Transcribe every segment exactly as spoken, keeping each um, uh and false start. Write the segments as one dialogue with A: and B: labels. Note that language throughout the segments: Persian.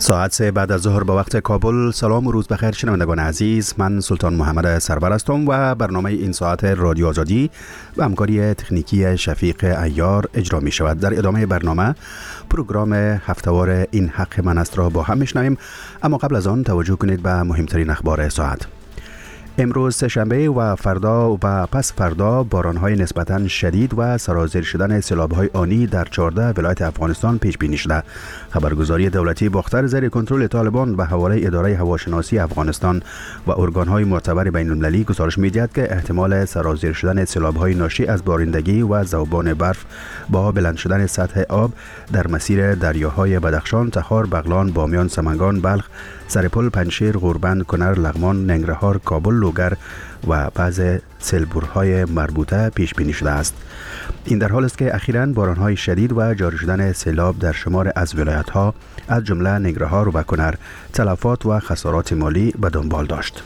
A: ساعت سه بعد از ظهر به وقت کابل. سلام و روز بخیر شنوندگان عزیز، من سلطان محمد سرور هستم و برنامه این ساعت رادیو آزادی و همکاری تکنیکی شفیق عیار اجرا می شود. در ادامه برنامه پروگرام هفتهوار این حق من است را با هم میشنویم، اما قبل از آن توجه کنید به مهمترین اخبار ساعت. امروز سه‌شنبه و فردا و پس فردا باران‌های نسبتاً شدید و سرازیر شدن سیلاب‌های آنی در چهارده ولایت افغانستان پیش بینی شده. خبرگزاری دولتی باختر زیر کنترل طالبان به حواله اداره هواشناسی افغانستان و ارگان‌های معتبر بین‌المللی گزارش می‌دهد که احتمال سرازیر شدن سیلاب‌های ناشی از بارندگی و ذوبان برف با بلند شدن سطح آب در مسیر دریاهای بدخشان، تخار، بغلان، بامیان، سمنگان، بلخ، سرپل، پنجشیر، غوربند، کنر، لغمان، ننگرهار، کابل، لوگر و بعض سیلبورهای مربوطه پیش بینی شده است. این در حال است که اخیراً بارانهای شدید و جاری شدن سیلاب در شمار از ولایت‌ها از جمله ننگرهار و کنر تلفات و خسارات مالی به دنبال داشت.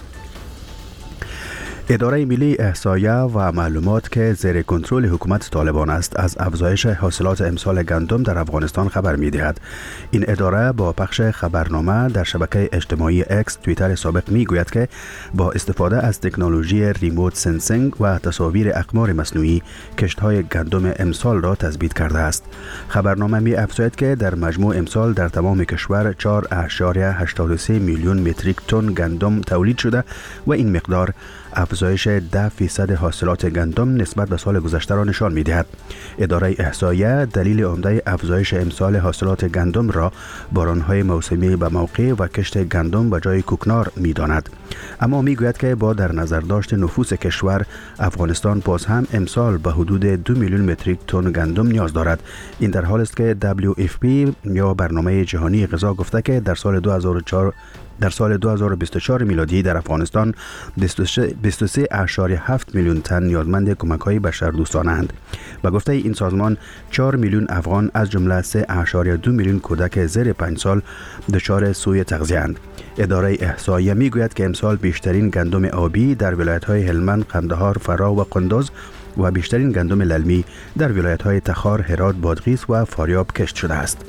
A: اداره ملی احصایه و معلومات که زیر کنترل حکومت طالبان است از افزایش حاصلات امسال گندم در افغانستان خبر می‌دهد. این اداره با پخش خبرنامه در شبکه اجتماعی اکس توییتر سابق می‌گوید که با استفاده از تکنولوژی ریموت سنسینگ و تصاویر اقمار مصنوعی کشت‌های گندم امسال را تثبیت کرده است. خبرنامه می‌افزاید که در مجموع امسال در تمام کشور چهار ممیز هشتاد و سه میلیون متریک تن گندم تولید شده و این مقدار افزایش ده فیصد حاصلات گندم نسبت به سال گذشته را نشان می‌دهد. اداره احصایه دلیل عمده افزایش امسال حاصلات گندم را باران‌های موسمی به موقع و کشت گندم به جای کوکنار می‌داند، اما می‌گوید که با در نظر داشت نفوس کشور، افغانستان باز هم امسال به حدود دو میلیون متریک تن گندم نیاز دارد. این در حال است که دبلیو اف پی یا برنامه جهانی غذا گفته که در سال دو هزار و چهار در سال دو هزار و بیست و چهار میلادی در افغانستان بیست و سه ممیز هفت میلیون تن نیازمند کمک‌های بشردوستانه‌اند. به گفته این سازمان چهار میلیون افغان از جمله سه ممیز دو میلیون کودک زیر پنج سال دچار سوء تغذیه‌اند. اداره احصایه میگوید که امسال بیشترین گندم آبی در ولایت‌های هلمند، قندهار، فراه و قندوز و بیشترین گندم للمی در ولایت‌های تخار، هرات، بادغیس و فاریاب کشت شده است.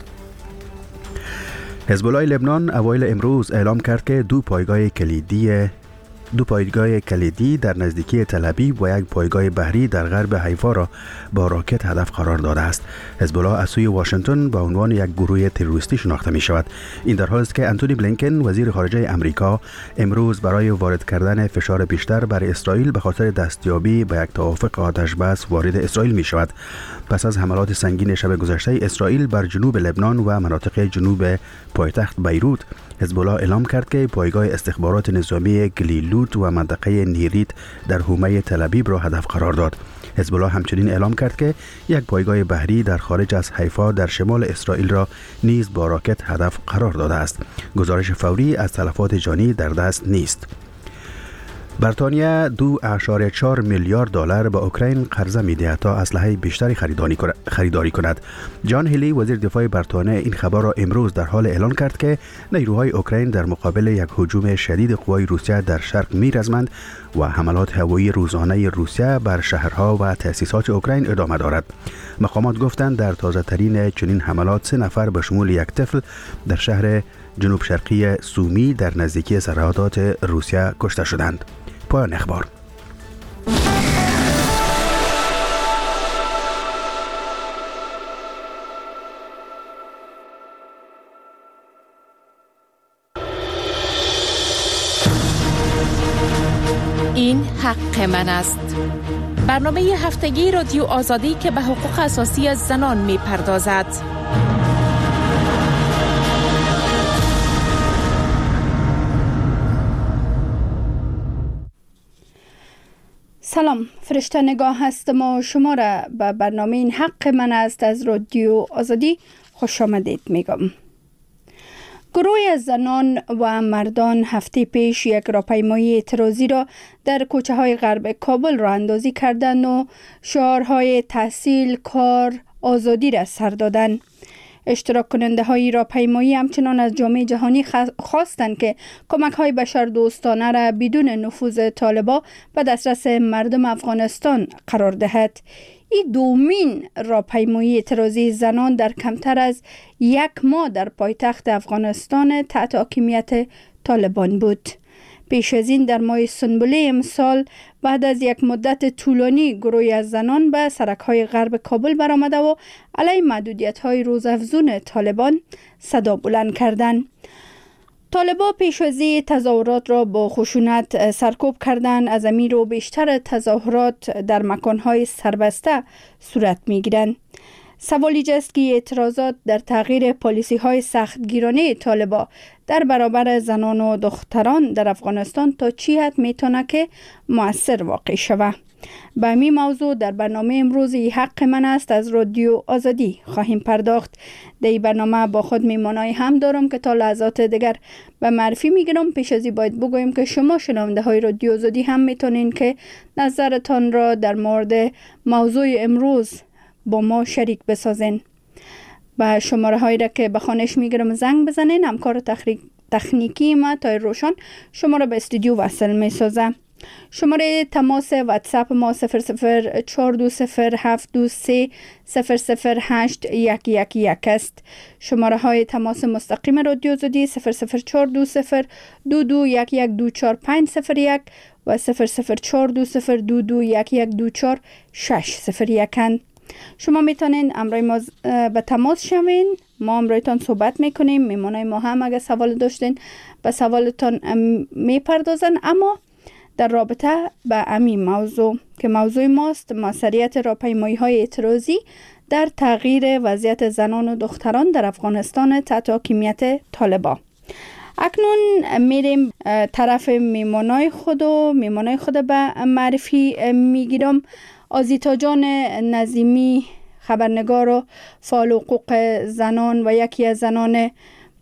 A: حزب الله لبنان اوایل امروز اعلام کرد که دو پایگاه کلیدی دو پایگاه کلیدی در نزدیکی تل ابیب و یک پایگاه بحری در غرب حیفا را با راکت هدف قرار داده است. حزب الله از سوی واشنگتن به عنوان یک گروه تروریستی شناخته می شود. این در حالی است که انتونی بلینکن وزیر خارجه امریکا امروز برای وارد کردن فشار بیشتر بر اسرائیل به خاطر دستیابی به یک توافق آتش بس وارد اسرائیل می شود. پس از حملات سنگین شب گذشته اسرائیل بر جنوب لبنان و مناطق جنوب پایتخت بیروت، حزب الله اعلام کرد که پایگاه استخبارات نظامی گلیلوت و منطقه نیریت در حومه تل ابیب را هدف قرار داد. حزب الله همچنین اعلام کرد که یک پایگاه بحری در خارج از حیفا در شمال اسرائیل را نیز با راکت هدف قرار داده است. گزارش فوری از تلفات جانی در دست نیست. بریتانیا دو ممیز چهار میلیارد دلار به اوکراین قرضه می‌دهد تا اسلحه بیشتری خریداری کند. جان هیلی وزیر دفاع بریتانیا این خبر را امروز در حال اعلان کرد که نیروهای اوکراین در مقابل یک هجوم شدید قوای روسیه در شرق می‌رزمند و حملات هوایی روزانه روسیه بر شهرها و تأسیسات اوکراین ادامه دارد. مقامات گفتند در تازه ترین چنین حملات سه نفر به شمول یک طفل در شهر جنوب شرقی سومی در نزدیکی سرحدات روسیه کشته شدند. پایان اخبار.
B: این حق من است. برنامه هفتگی رادیو آزادی که به حقوق اساسی از زنان می پردازد.
C: سلام، فرشته نگاه هستم و شما را به برنامه این حق من است از رادیو آزادی خوش آمدید میگم. گروهی از زنان و مردان هفته پیش یک راهپیمایی اعتراضی را در کوچه های غرب کابل راه اندازی کردند و شعارهای تحصیل، کار، آزادی را سر دادند. اشتراک کننده های راهپیمایی همچنان از جامعه جهانی خواستند که کمک های بشر دوستانه را بدون نفوذ طالبان به دسترس مردم افغانستان قرار دهد. این دومین راهپیمایی اعتراضی زنان در کمتر از یک ماه در پایتخت افغانستان تحت حاکمیت طالبان بود. پیش از این در ماه سنبله امسال بعد از یک مدت طولانی گروهی از زنان به سرک‌های غرب کابل برآمده و علیه محدودیت‌های روزافزون طالبان صدا بلند کردند. طالبان پیش از این تظاهرات را با خشونت سرکوب کردند. از امیر و بیشتر تظاهرات در مکان‌های سربسته صورت می‌گیرند. سوال ایجاد است که اعتراضات در تغییر پالیسی‌های سختگیرانه طالبان در برابر زنان و دختران در افغانستان تا چی حد میتونه که مؤثر واقع شود. به همین موضوع در برنامه امروز حق من است از رادیو آزادی خواهیم پرداخت. در این برنامه با خود میمانای هم دارم که تا لحظات دیگر به معرفی میگیرم. پیش از این باید بگویم که شما شنونده های رادیو آزادی هم میتونین که نظرتان را در مورد موضوع امروز با ما شریک بسازین. با شماره هایی را که به خانش میگیرم زنگ بزنین. همکار تکنیکی ما تای روشن شما را به استودیو وصل میسازه. شماره تماس واتساپ ما صفر صفر چهار دو صفر هفت دو سه صفر صفر هشت یک یک یک است. شماره های تماس مستقیم رادیو آزادی صفر صفر چهار دو صفر دو دو یک یک دو چهار پنج صفر یک و صفر صفر چهار دو صفر دو دو یک یک دو چهار شش صفر یک اند. شما میتونین امروی ما به تماس شوین. ما امرویتان صحبت میکنیم. میمانای ما هم اگه سوال داشتین به سوالتان میپردازن. اما در رابطه به همین موضوع که موضوع ماست، موثریت راهپیمایی های اعتراضی در تغییر وضعیت زنان و دختران در افغانستان تحت حاکمیت طالبان. اکنون میریم طرف میمانای خود و میمانای خود به معرفی میگیرم. آزیتا جان نظیمی، خبرنگار و فعال حقوق زنان و یکی از زنان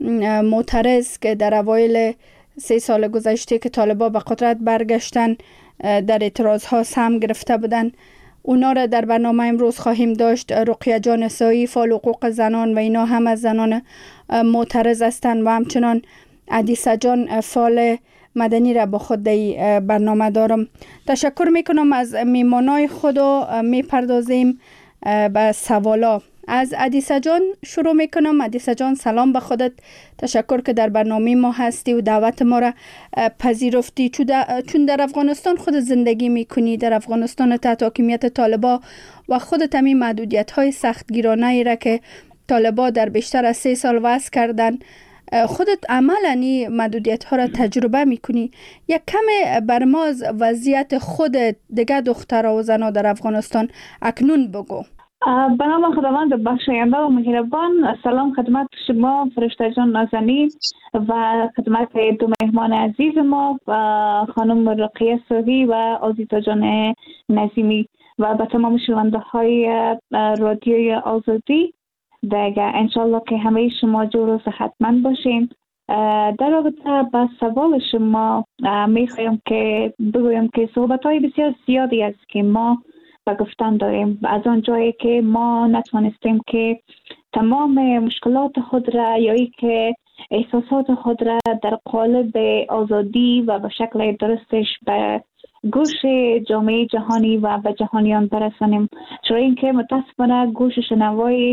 C: معترض که در اوایل سه سال گذشته که طالبان به قدرت برگشتن در اعتراض ها سهم گرفته بودن، اونا را در برنامه امروز خواهیم داشت. رقیه جان سایی، فعال حقوق زنان و اینا هم از زنان معترض هستند و همچنان عدیسه جان فعال مدنی را با خود در برنامه دارم. تشکر میکنم از میمانای خود و میپردازیم به سوالا. از عدیسه جان شروع میکنم. عدیسه جان سلام به خودت. تشکر که در برنامه ما هستی و دعوت ما را پذیرفتی. چون در افغانستان خود زندگی میکنی، در افغانستان تحت حاکمیت طالبان و خودت همین محدودیت های سختگیرانه ای را که طالبان در بیشتر از سه سال وضع کردن، خودت عملاً محدودیت ها را تجربه میکنی. یک کم بر ما از وضعیت خودت، دیگه دخترها و زنها در افغانستان اکنون بگو.
D: به نام خداوند بخشاینده و مهربان. سلام خدمت شما فرشته جان نازنین و خدمت دو مهمان عزیز ما و خانم رقیه سوهی و آزیتا جان نظیمی و به تمام شنونده های رادیوی آزادی. دیگه انشالله که همه شما جور و صحتمند باشین. در رابطه با سوال شما میخوایم که بگویم که صحبت های بسیار زیادی است که ما و گفتن داریم. از آن جایی که ما نتوانستیم که تمام مشکلات خود را یا ای که احساسات خود را در قالب آزادی و به شکل درستش به گوش جامعه جهانی و به جهانیان برسانیم، چرا اینکه متاسفانه گوش شنوای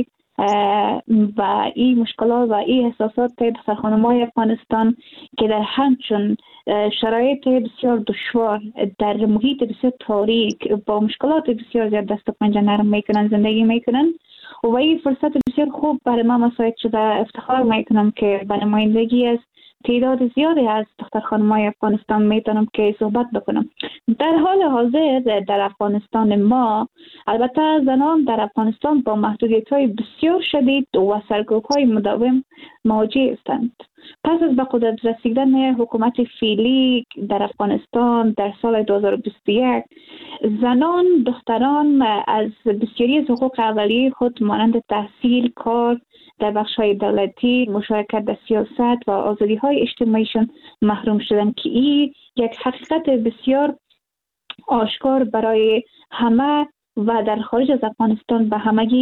D: و این مشکلات و این احساسات دختر خانم‌های افغانستان که در همچون شرایط بسیار دشوار در محیط بسیار تاریک با مشکلات بسیار زیاد دست و پنجه نرم میکنن زندگی میکنن و این فرصت بسیار خوب برای ما مساعد شده. افتخار میکنم که به نمایندگی از تعداد زیادی از دختر خانم‌های افغانستان میتونم که صحبت بکنم. در حال حاضر در افغانستان ما البته زنان در افغانستان با محدودیت‌های بسیار شدید و سرکوب‌های مداوم مواجه هستند. پس از به قدرت رسیدن حکومت فعلی در افغانستان در سال دو هزار و بیست و یک، زنان دختران از بسیاری از حقوق اولیه خود مانند تحصیل، کار در بخش‌های دولتی، مشارکت در سیاست و آزادی‌های اجتماعیشان محروم شدند که این یک حقیقت بسیار آشکار برای همه و در خارج از افغانستان به همگی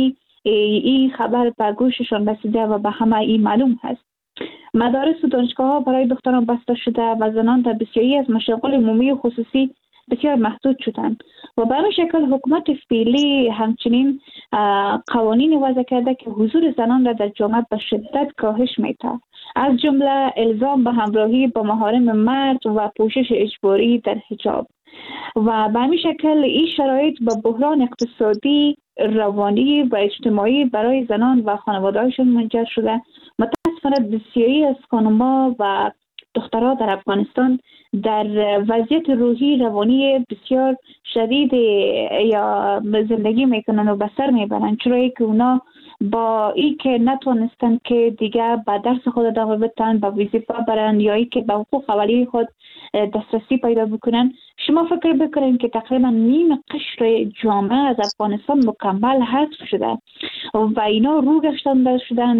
D: این خبر به گوششان رسیده و به همه این معلوم هست. مدارس و دانشگاه ها برای دختران بسته شده و زنان در بسیاری از مشاغل عمومی و خصوصی بسیار محدود شدند و به همین شکل حکومت فعلی همچنین قوانین وضع کرده که حضور زنان را در جامعه به شدت کاهش می‌دهد، از جمله الزام به همراهی با محارم مرد و پوشش اجباری در حجاب. و به همین شکل این شرایط با بحران اقتصادی، روانی و اجتماعی برای زنان و خانواده‌هایشان منجر شده. متاسفانه بسیاری از خانم‌ها و دخترها در افغانستان در وضعیت روحی روانی بسیار شدید یا زندگی میکنن و به سر میبرن، چرا که اونا با ای که نتونستن که دیگه به درس خود ادامه بدن، به وظیفه برن یا ای که به حقوق اولیه خود دسترسی پیدا بکنن. شما فکر بکنین که تقریبا نیم قشر جامعه از افغانستان مکمل حذف شده و اینا رو گشتن شدن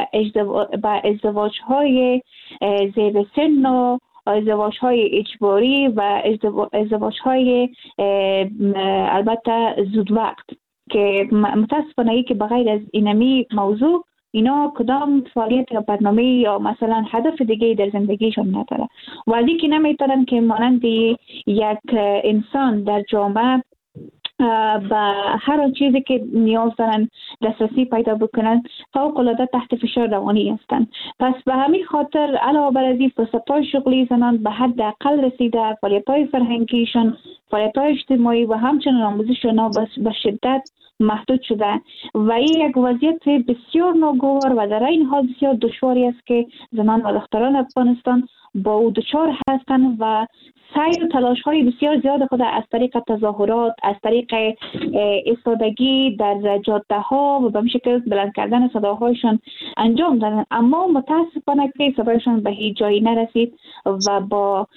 D: به ازدواج های زیر سن و ازدواج های اجباری و ازدواج های البته زود وقت که متاسفانه ای که بغیر از اینمی موضوع اینا کدام فعالیت یا برنامه یا مثلا هدف دیگه در زندگیشون نداره و علی که نمیتونن که مانند یک انسان در جامعه و هر آن چیزی که نیاز دارن دسترسی پیدا بکنن فوق العاده تحت فشار روانی هستند. پس به همین خاطر علاوه بر از این فرصت‌های شغلی زنان به حد اقل رسیده، فعالیت‌های فرهنگیشان، فعالیت‌های اجتماعی و همچنین آموزش آنها به شدت محدود شده و این یک وضعیت بسیار ناگوار و در این حال بسیار دشواری است که زنان و دختران افغانستان با او دچار هستند و سعی و تلاش های بسیار زیاد خود از طریق تظاهرات، از طریق ایستادگی در جاده ها و به این شکل بلند کردن صداهایشان انجام دادن، اما متاسفانه که صدایشان به هیچ جایی نرسید و با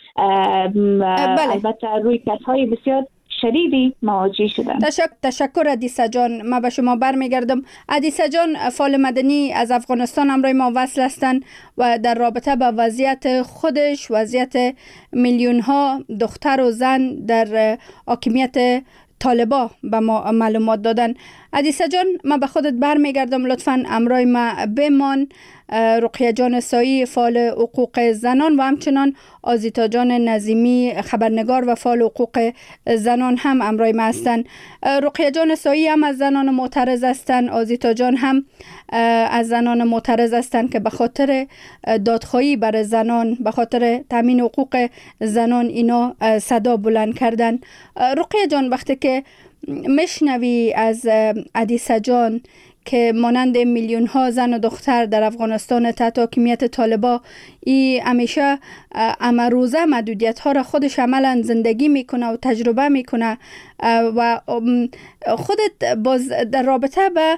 D: البته روی کردهای بسیار شدیدی مواجه شدن.
C: تشک... تشکر ادیسه جان. ما به شما برمیگردم. ادیسه جان، فعال مدنی از افغانستان همراه ما وصل هستند و در رابطه با وضعیت خودش، وضعیت میلیون ها دختر و زن در حاکمیت طالبا به ما معلومات دادن. ادیسه جان، ما به خودت برمیگردم، لطفاً همراه ما بمان. رقیه جان سایی، فعال حقوق زنان و همچنان آزیتا جان نظیمی، خبرنگار و فعال حقوق زنان هم همراه ما هستند. رقیه جان سایی هم از زنان معترض هستند، آزیتا جان هم از زنان معترض هستند که به خاطر دادخواهی بر زنان، به خاطر تامین حقوق زنان اینا صدا بلند کردن. رقیه جان، وقتی که میشنوی از ادیسه جان که مانند میلیون ها زن و دختر در افغانستان تحت حاکمیت طالبا ای همیشه امروزه محدودیت ها را خودش عملا زندگی میکنه و تجربه میکنه و خودت باز در رابطه به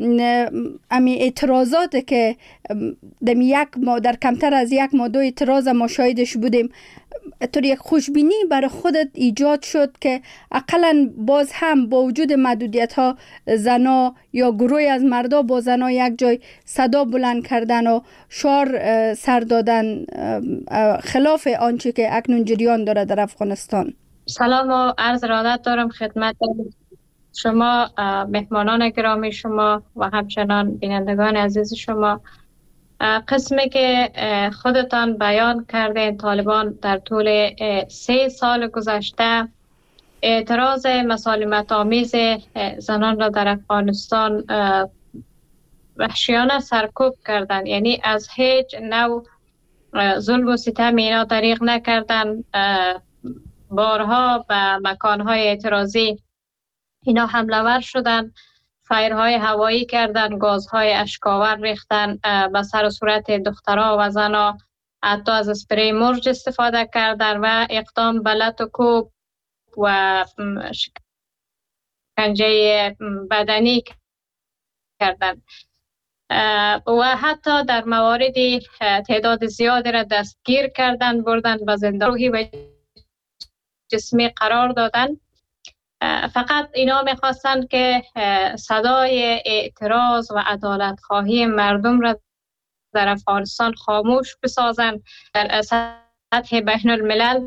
C: امی اعتراضات که در یک ما در کمتر از یک ماه دو اعتراض ما شاهدش بودیم، طور یک خوشبینی برای خودت ایجاد شد که اقلا باز هم با وجود محدودیت ها زنا یا گروهی از مردا با زنا یک جای صدا بلند کردن و شعار سر دادن خلاف آنچه که اکنون جریان داره در افغانستان؟
E: سلام و عرض ارادت دارم خدمت شما مهمانان گرامی شما و همچنان بینندگان عزیز شما. قسمی که خودتان بیان کردین، طالبان در طول سه سال گذشته اعتراض مسالمت آمیز زنان را در افغانستان وحشیانه سرکوب کردند، یعنی از هیچ نوع ظلم و ستم اینا دریغ نکردند. بارها به مکانهای اعتراضی اینا حمله ور شدند، فایرهای هوایی کردن، گازهای اشکاور ریختن به سر و صورت دخترها و زنها، حتی از اسپری مرج استفاده کردن و اقدام به لط و کوب و شکنجه بدنی کردن و حتی در مواردی تعداد زیادی را دستگیر کردن، بردن به زندان روحی و جسمی قرار دادن. فقط اینا میخواستن که صدای اعتراض و عدالت خواهی مردم را در افغانستان خاموش بسازن، در سطح بین الملل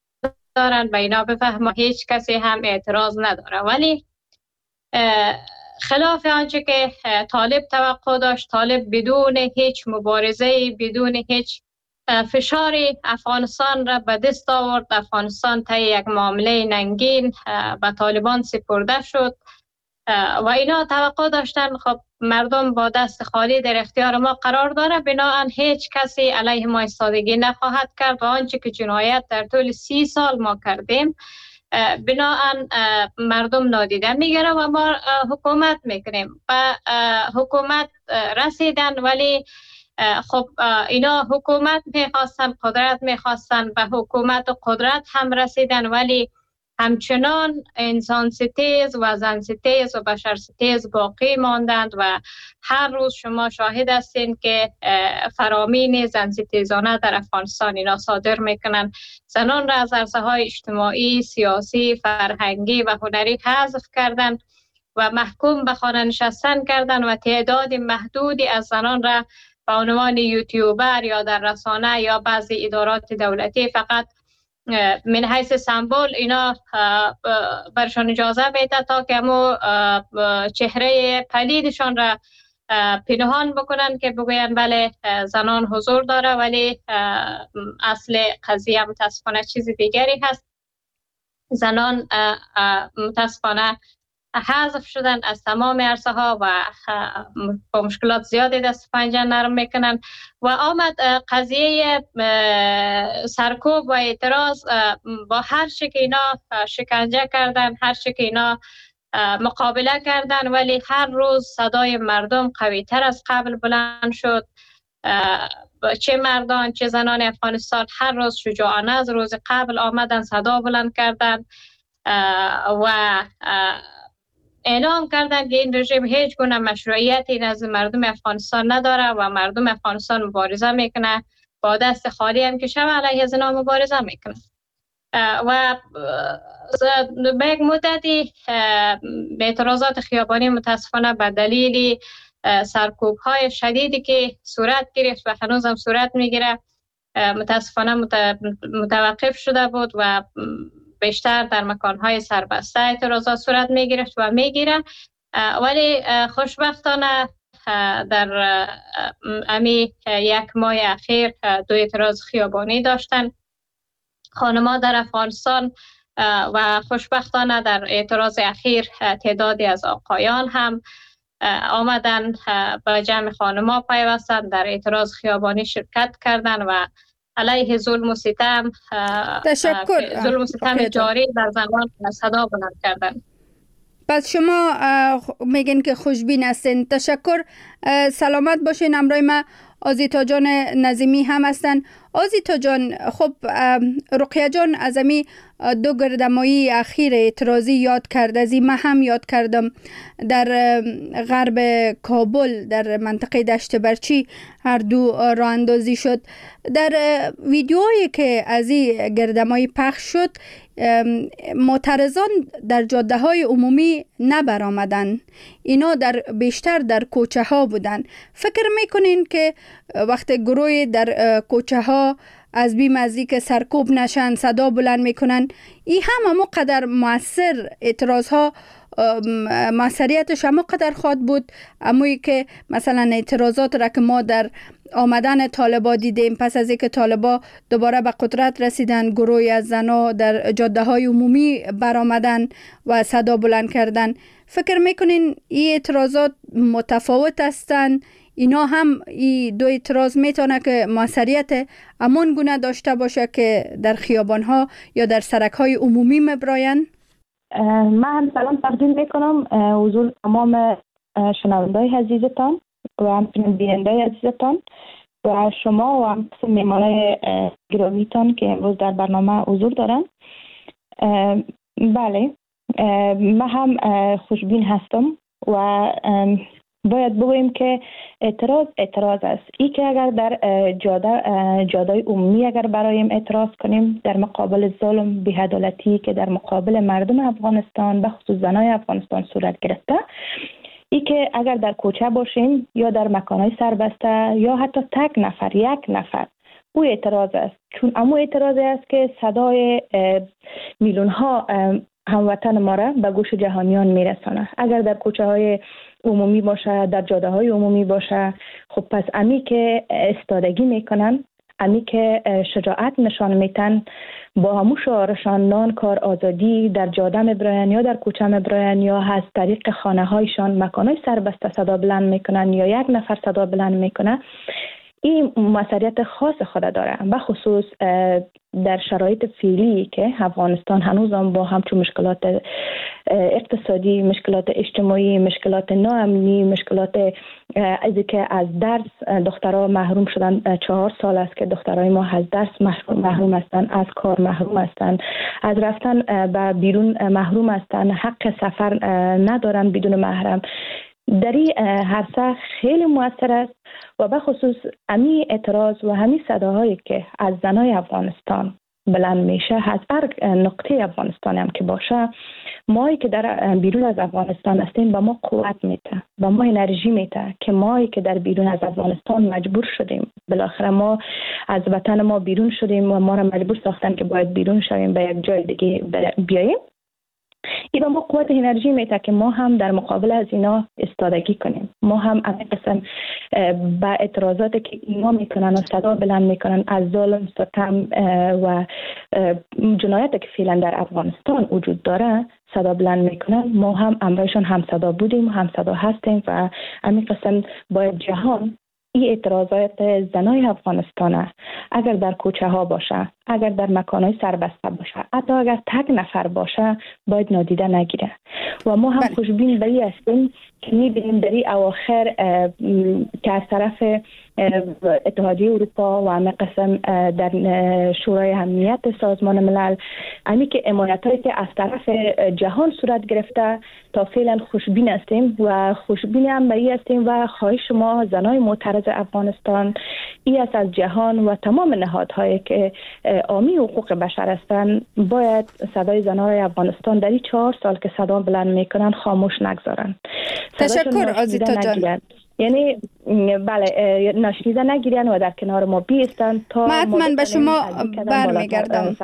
E: دارن و اینا بفهمن هیچ کسی هم اعتراض نداره. ولی خلاف آنچه که طالب توقع داشت، طالب بدون هیچ مبارزه، بدون هیچ فشاری افغانستان را به دست آورد. افغانستان طی یک معامله ننگین به طالبان سپرده شد و اینا توقع داشتن خب مردم با دست خالی در اختیار ما قرار داره، بنابراین هیچ کسی علیه ما ایستادگی نخواهد کرد و آنچه که جنایت در طول سی سال ما کردیم بنابراین مردم نادیده میگیره و ما حکومت میکنیم. و حکومت رسیدن، ولی خب اینا حکومت میخواستن، قدرت میخواستن، به حکومت و قدرت هم رسیدن، ولی همچنان انسان ستیز و زن ستیز و بشر ستیز باقی ماندند و هر روز شما شاهد هستین که فرامین زن ستیزانه در افغانستان اینا صادر میکنن. زنان را از عرصه های اجتماعی، سیاسی، فرهنگی و هنری حذف کردن و محکوم به خانه نشستن کردن و تعداد محدودی از زنان را به عنوان یوتیوبر یا در رسانه یا بعضی ادارات دولتی فقط من حیث سمبل اینا برشان اجازه میده تا که همو چهره پلیدشان را پنهان بکنن که بگوین بله زنان حضور داره، ولی اصل قضیه متاسفانه چیز دیگری هست. زنان متاسفانه حذف شدن از تمام عرصه ها و با مشکلات زیادی دست پنجه نرم میکنن و آمد قضیه سرکوب و اعتراض با هر چی که اینا شکنجه کردن، هر چی که اینا مقابله کردن، ولی هر روز صدای مردم قوی تر از قبل بلند شد. چه مردان چه زنان افغانستان هر روز شجاعانه از روز قبل آمدن صدا بلند کردن و اعلام کردن که این رژیم هیچ گونه مشروعیتی نزد مردم افغانستان نداره و مردم افغانستان مبارزه میکنه، با دست خالی هم که شب علیه از اینا مبارزه میکنه. و به یک مدتی اعتراضات خیابانی متاسفانه به دلیل سرکوب های شدیدی که صورت گرفت و هنوز هم صورت میگیره متاسفانه متوقف شده بود و بیشتر در مکانهای سربسته اعتراضات صورت میگرفت و میگیره. ولی خوشبختانه در امی یک ماه اخیر دو اعتراض خیابانی داشتن خانم‌ها در افغانستان و خوشبختانه در اعتراض اخیر تعدادی از آقایان هم آمدن به جمع خانم‌ها پیوستن، در اعتراض خیابانی شرکت کردن و علیه ظلم و ستم
C: تشکر
E: ظلم و ستم جاری در زنان صدا بلند کردن.
C: پس شما میگین که خوشبین هستین. تشکر، سلامت باشین. همراه ما آزیتا جان نظیمی هم هستن. آزیتا جان، خب رقیه جان از امی دو گردمایی اخیر اعتراضی یاد کرد، از این من هم یاد کردم. در غرب کابل در منطقه دشت برچی هر دو راه اندازی شد. در ویدیوهایی که از این گردمایی پخش شد معترضان در جاده های عمومی نبرآمدن، اینا در بیشتر در کوچه ها بودن. فکر میکنین که وقت گروه در کوچه ها از بیم از که سرکوب نشن صدا بلند میکنن، این هم همو قدر مؤثر اعتراض ها موثریتش همو قدر خواهد بود اموی که مثلا اعتراضات را که ما در آمدن طالبا دیدیم پس از اینکه طالبا دوباره به قدرت رسیدن، گروهی از زنا در جاده های عمومی برآمدن و صدا بلند کردن. فکر میکنین این اعتراضات متفاوت هستن؟ اینا هم این دو اعتراض میتونه که موثریت امان گونه داشته باشه که در خیابان ها یا در سرک های عمومی مبراین؟
F: من سلام تقدیم میکنم حضور تمام شنوندای عزیزتان و همچنین بینندای عزیزتان و شما و همچنین میهمانای گرامیتان که امروز در برنامه حضور دارن. بله، من هم خوشبین هستم و باید بگوییم که اعتراض اعتراض است. ای که اگر در جاده جاده‌های عمومی اگر برایم اعتراض کنیم در مقابل ظلم بی‌عدالتی که در مقابل مردم افغانستان به خصوص زنای افغانستان صورت گرفته، ای که اگر در کوچه باشیم یا در مکانهای سربسته یا حتی تک نفر یک نفر، او اعتراض است. چون امو اعتراض است که صدای میلیون ها هموطن ما را به گوش جهانیان میرسانه. اگر در کوچه های عمومی باشه، در جاده های عمومی باشه، خب پس امی که استادگی میکنن، امی که شجاعت نشان میتن، با همون شعارشان نان کار آزادی در جاده میبراین یا در کوچه میبراین یا از طریق خانه هایشان مکانهای سربسته صدا بلند میکنن یا یک نفر صدا بلند میکنه، این مسئولیت خاص خود داره. به خصوص در شرایط فعلی که افغانستان هنوز هم با همچون مشکلات اقتصادی، مشکلات اجتماعی، مشکلات ناامنی، مشکلات از که از درس دخترها محروم شدن، چهار سال است که دخترای ما از درس محروم هستند، از کار محروم هستند، از رفتن به بیرون محروم هستند، حق سفر ندارن بدون محرم. در این حرصه خیلی مؤثر است و به خصوص امی اعتراض و همی صداهایی که از زنای افغانستان بلند میشه، از هر نقطه افغانستان هم که باشه، مایی که در بیرون از افغانستان هستیم به ما قوت میده، به ما انرژی میده که مایی که در بیرون از افغانستان مجبور شدیم، بالاخره ما از وطن ما بیرون شدیم و ما را مجبور ساختن که باید بیرون شویم به یک جای دیگه بیاییم. این به ما قوت انرژی میده که ما هم در مقابل از اینا استادگی کنیم. ما هم از قسم با اعتراضاتی که اینا میکنن و صدا بلند میکنن از ظلم، ستم و جنایتی که فعلا در افغانستان وجود داره صدا بلند میکنن، ما هم امرایشان هم صدا بودیم و هم صدا هستیم و همین قسم باید جهان این اعتراضات زنای افغانستان اگر در کوچه ها باشه، اگر در مکانهای سربسته باشه، حتی اگر تک نفر باشه، باید نادیده نگیره. و ما هم بله. خوشبین به این هستیم که میبینیم در این اواخر که از طرف اتحادیه اروپا و همه قسم در شورای امنیت سازمان ملل، همی که حمایتایی که از طرف جهان صورت گرفته، تا فعلا خوشبین هستیم و خوشبین هم به این هستیم و خواهش ما زنای معترض افغانستان این است از جهان و تمام نهادهایی که حامی حقوق بشر هستند باید صدای زنای افغانستان در این چهار سال که صدا بلند میکنن خاموش نگذارن.
C: تشکر آزیتا جان.
F: یعنی بله ناشنیده نگیرن و در کنار ما بیستن تا
C: من به شما برمیگردم.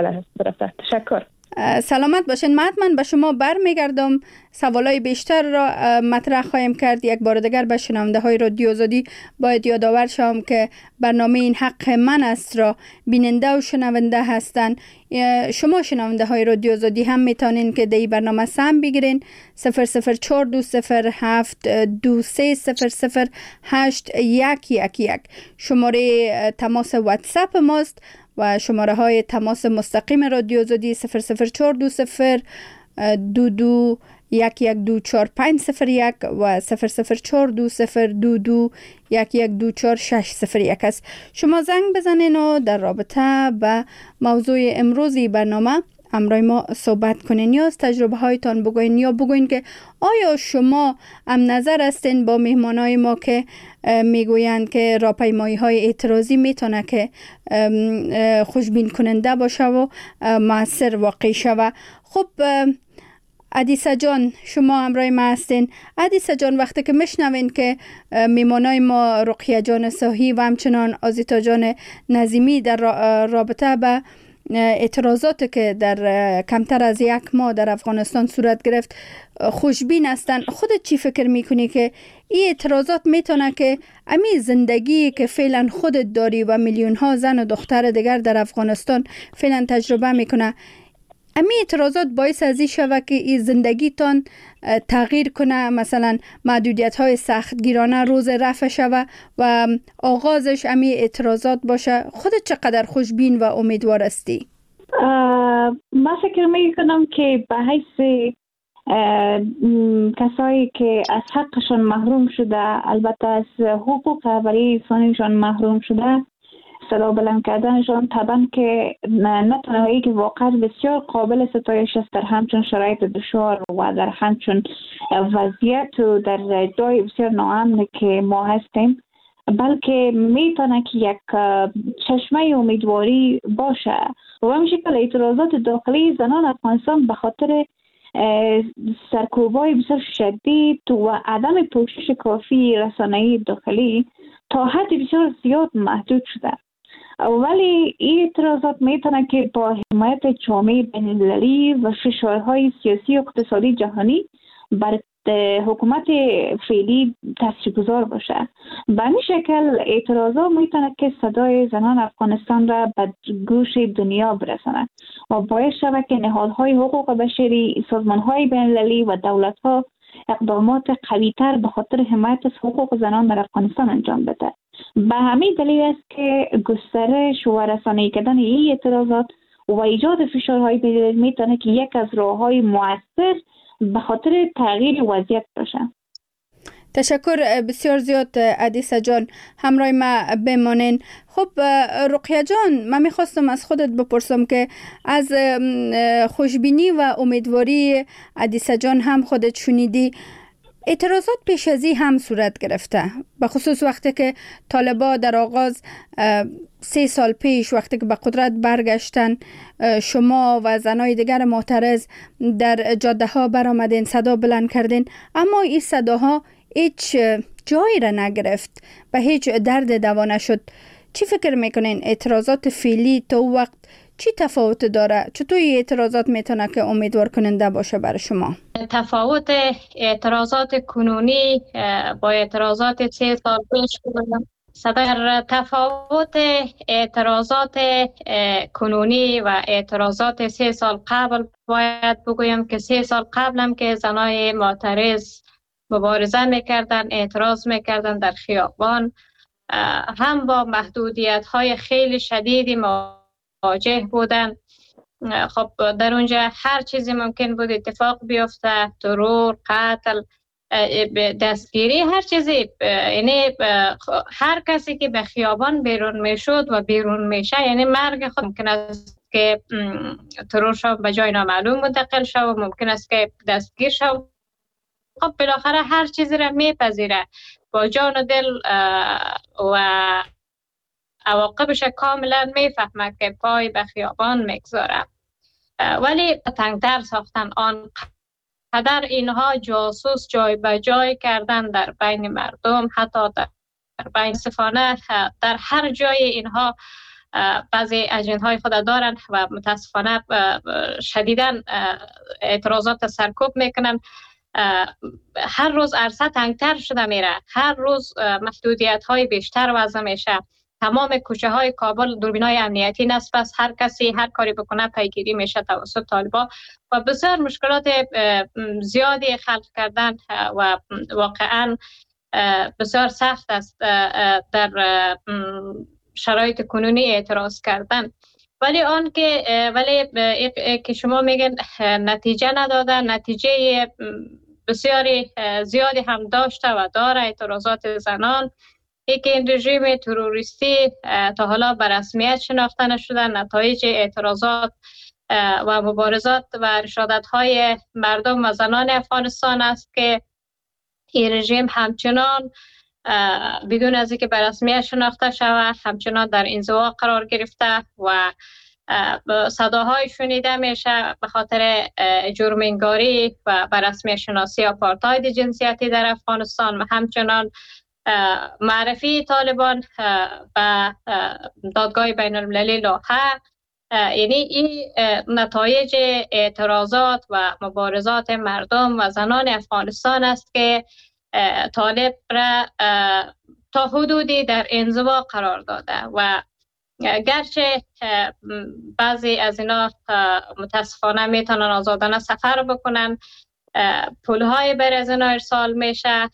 F: تشکر.
C: سلامت باشین. من به شما برمیگردم. سوالای بیشتر را مطرح خواهیم کرد. یک بار دیگر به شنونده های رادیو آزادی باید یادآور شوم که برنامه این حق من است را بیننده و شنونده هستند. شما شنونده های رادیو آزادی هم میتونین که در این برنامه سهم بگیرین. صفر صفر چهار دو صفر هفت دو سه صفر صفر هشت یک یک یک شماره تماس واتساپ ماست و شماره های تماس مستقیم رادیو آزادی صفر صفر چهار دو صفر دو دو یک یک دو چهار پنج صفر یک و صفر صفر چهار دو صفر دو دو یک یک دو چهار شش صفر یک است. شما زنگ بزنین و در رابطه با موضوع امروزی برنامه همراه ما صحبت کنین یا از تجربه هایتان بگوین یا بگوین که آیا شما هم نظر هستین با مهمانای ما که میگویند که راهپیمایی های اعتراضی میتونه که خوشبین کننده باشه و مؤثر واقع شوه. خب عدیسه جان شما همراه ما هستین. عدیسه جان وقتی که میشنوین که میمانای ما رقیه جان صاحی و همچنان آزیتا جان نظیمی در رابطه به اعتراضات که در کمتر از یک ماه در افغانستان صورت گرفت خوشبین هستن، خودت چی فکر میکنی که این اعتراضات میتونه که امی زندگی که فعلا خودت داری و میلیون ها زن و دختر دیگر در افغانستان فعلا تجربه میکنه، امی اعتراضات باعث از این شوه که این زندگی تان تغییر کنه، مثلا محدودیت های سختگیرانه روز رفع شوه و آغازش امی اعتراضات باشه؟ خودت چقدر خوشبین و امیدوار هستی؟
D: من فکر می کنم که به حیث کسایی که از حقشون محروم شده، البته از حقوق برای انسانیشون محروم شده، صدا بلند کردنشان طبعا که نه تنهایی که واقعا بسیار قابل ستایش است در همچون شرایط دشوار و در همچون وضعیت و در جای بسیار ناامن که ما هستیم، بلکه میتونه که یک چشمه امیدواری باشه و همین شکل اعتراضات داخلی زنان افغانستان به خاطر سرکوبای بسیار شدید و عدم پوشش کافی رسانه‌ای داخلی تا حد بسیار زیاد محدود شده ولی این اعتراضات میتونه که با حمایت جامعه بین‌المللی و فشارهای سیاسی و اقتصادی جهانی بر حکومت فعلی تاثیرگذار باشه. به این شکل اعتراضات میتونه که صدای زنان افغانستان را به گوش دنیا برسانه و باعث شود که نهادهای حقوق بشری، سازمانهای بین‌المللی و دولت‌ها اقدامات قوی‌تر به خاطر حمایت از حقوق زنان در افغانستان انجام بده. به همین دلیل است که گسترش و رسانه‌ای کردن این اعتراضات و ایجاد فشارهای بین‌المللی میتونه که یک از راه‌های مؤثر به خاطر تغییر وضعیت باشه.
C: تشکر بسیار زیاد عدیسه جان، همراه ما بمانین. خب رقیه جان، من میخواستم از خودت بپرسم که از خوشبینی و امیدواری عدیسه جان هم خودت شنیدی، اعتراضات پیش ازی هم صورت گرفته، به خصوص وقتی که طالبا در آغاز سه سال پیش وقتی که به قدرت برگشتن، شما و زنای دیگر معترض در جاده ها برآمدین، صدا بلند کردین، اما این صداها هیچ جایی را نگرفت، به هیچ درد دوا نشد. چی فکر میکنین اعتراضات فعلی تا وقت چی تفاوت داره؟ چطور این اعتراضات میتونه که امیدوار کننده باشه برای شما؟
E: تفاوت اعتراضات کنونی با اعتراضات سه سال پیش بودم. در تفاوت اعتراضات کنونی و اعتراضات سه سال قبل باید بگویم که سه سال قبل هم که زنای معترض مبارزه میکردن، اعتراض میکردن در خیابان، هم با محدودیت های خیلی شدیدی مواجه بودن. خب در اونجا هر چیزی ممکن بود اتفاق بیفته، ترور، قتل، دستگیری، هر چیزی. یعنی هر کسی که به خیابان بیرون میشد و بیرون میشه، یعنی مرگ خود ممکن است که ترور شو به جای نامعلوم منتقل شو و ممکن است که دستگیر شو. خب بالاخره هر چیزی را میپذیره با جان و دل و عواقبش کاملا میفهمه که پای به خیابان میگذاره. ولی تنگتر ساختن، آن قدر اینها جاسوس جای به جای کردن در بین مردم، حتی در بین صفانه در هر جای اینها بعضی اجندهای خود دارن و متاسفانه شدیداً اعتراضات سرکوب میکنن. هر روز عرصه تنگتر شده میره، هر روز محدودیت های بیشتر وضع میشه. تمام کوچه های کابل دوربین های امنیتی نصب است، هر کسی هر کاری بکنه پیگیری میشه توسط طالبان و بسیار مشکلات زیادی خلق کردن و واقعا بسیار سخت است در شرایط کنونی اعتراض کردن. ولی آن که ولی که شما میگن نتیجه ندادن، نتیجه بسیاری زیادی هم داشته و داره اعتراضات زنان. ای که این رژیم تروریستی تا حالا به رسمیت شناخته نشده، نتایج اعتراضات و مبارزات و رشادت های مردم و زنان افغانستان است که این رژیم همچنان بدون از اینکه به رسمیت شناخته شود همچنان در انزوا قرار گرفته و صداهای شنیده میشه به خاطر جرم انگاری و به رسمیت شناسی آپارتاید جنسیتی در افغانستان و همچنان معرفی طالبان به دادگاه بین المللی لاهه. یعنی این نتایج اعتراضات و مبارزات مردم و زنان افغانستان است که طالب را تا حدودی در انزوا قرار داده و گرچه بعضی از اینا متاسفانه میتونن آزادانه سفر بکنن، پولهای بر از اینا ارسال میشه،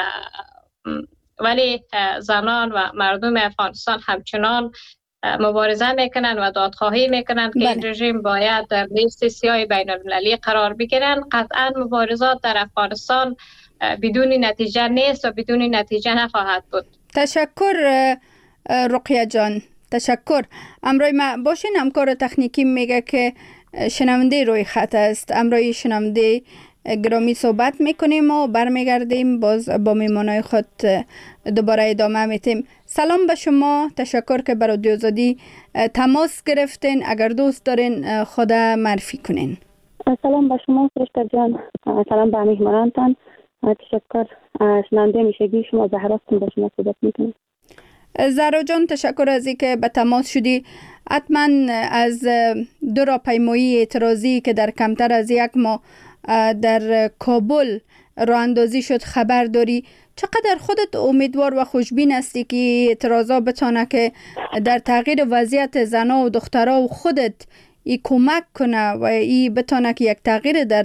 E: ولی زنان و مردم افغانستان همچنان مبارزه میکنن و دادخواهی میکنن که این رژیم باید در لیست سیاه بین المللی قرار بگیرن. قطعا مبارزات در افغانستان بدون نتیجه نیست و بدون نتیجه نخواهد بود.
C: تشکر رقیه جان، تشکر. امروی ما باشین همکار تکنیکی میگه که شنونده روی خط است. امروی شنونده گرامی صحبت میکنیم و برمیگردیم باز با میمانای خود دوباره ادامه میتیم. سلام به شما، تشکر که برای رادیو آزادی تماس گرفتین. اگر دوست دارین خود معرفی کنین.
F: سلام به شما فرشته جان، سلام به میهمانانتان، تشکر. شنونده میشگی شما زهراستون با شما صحبت میکنیم.
C: زهرا جان، تشکر از اینکه به تماس شدی. حتما از دو راهپیمایی اعتراضی که در کمتر از یک ماه در کابل راه اندازی شد خبر داری. چقدر خودت امیدوار و خوشبین هستی که اعتراضا بتونه که در تغییر وضعیت زنها و دخترها و خودت ای کمک کنه و ای بتونه که یک تغییر در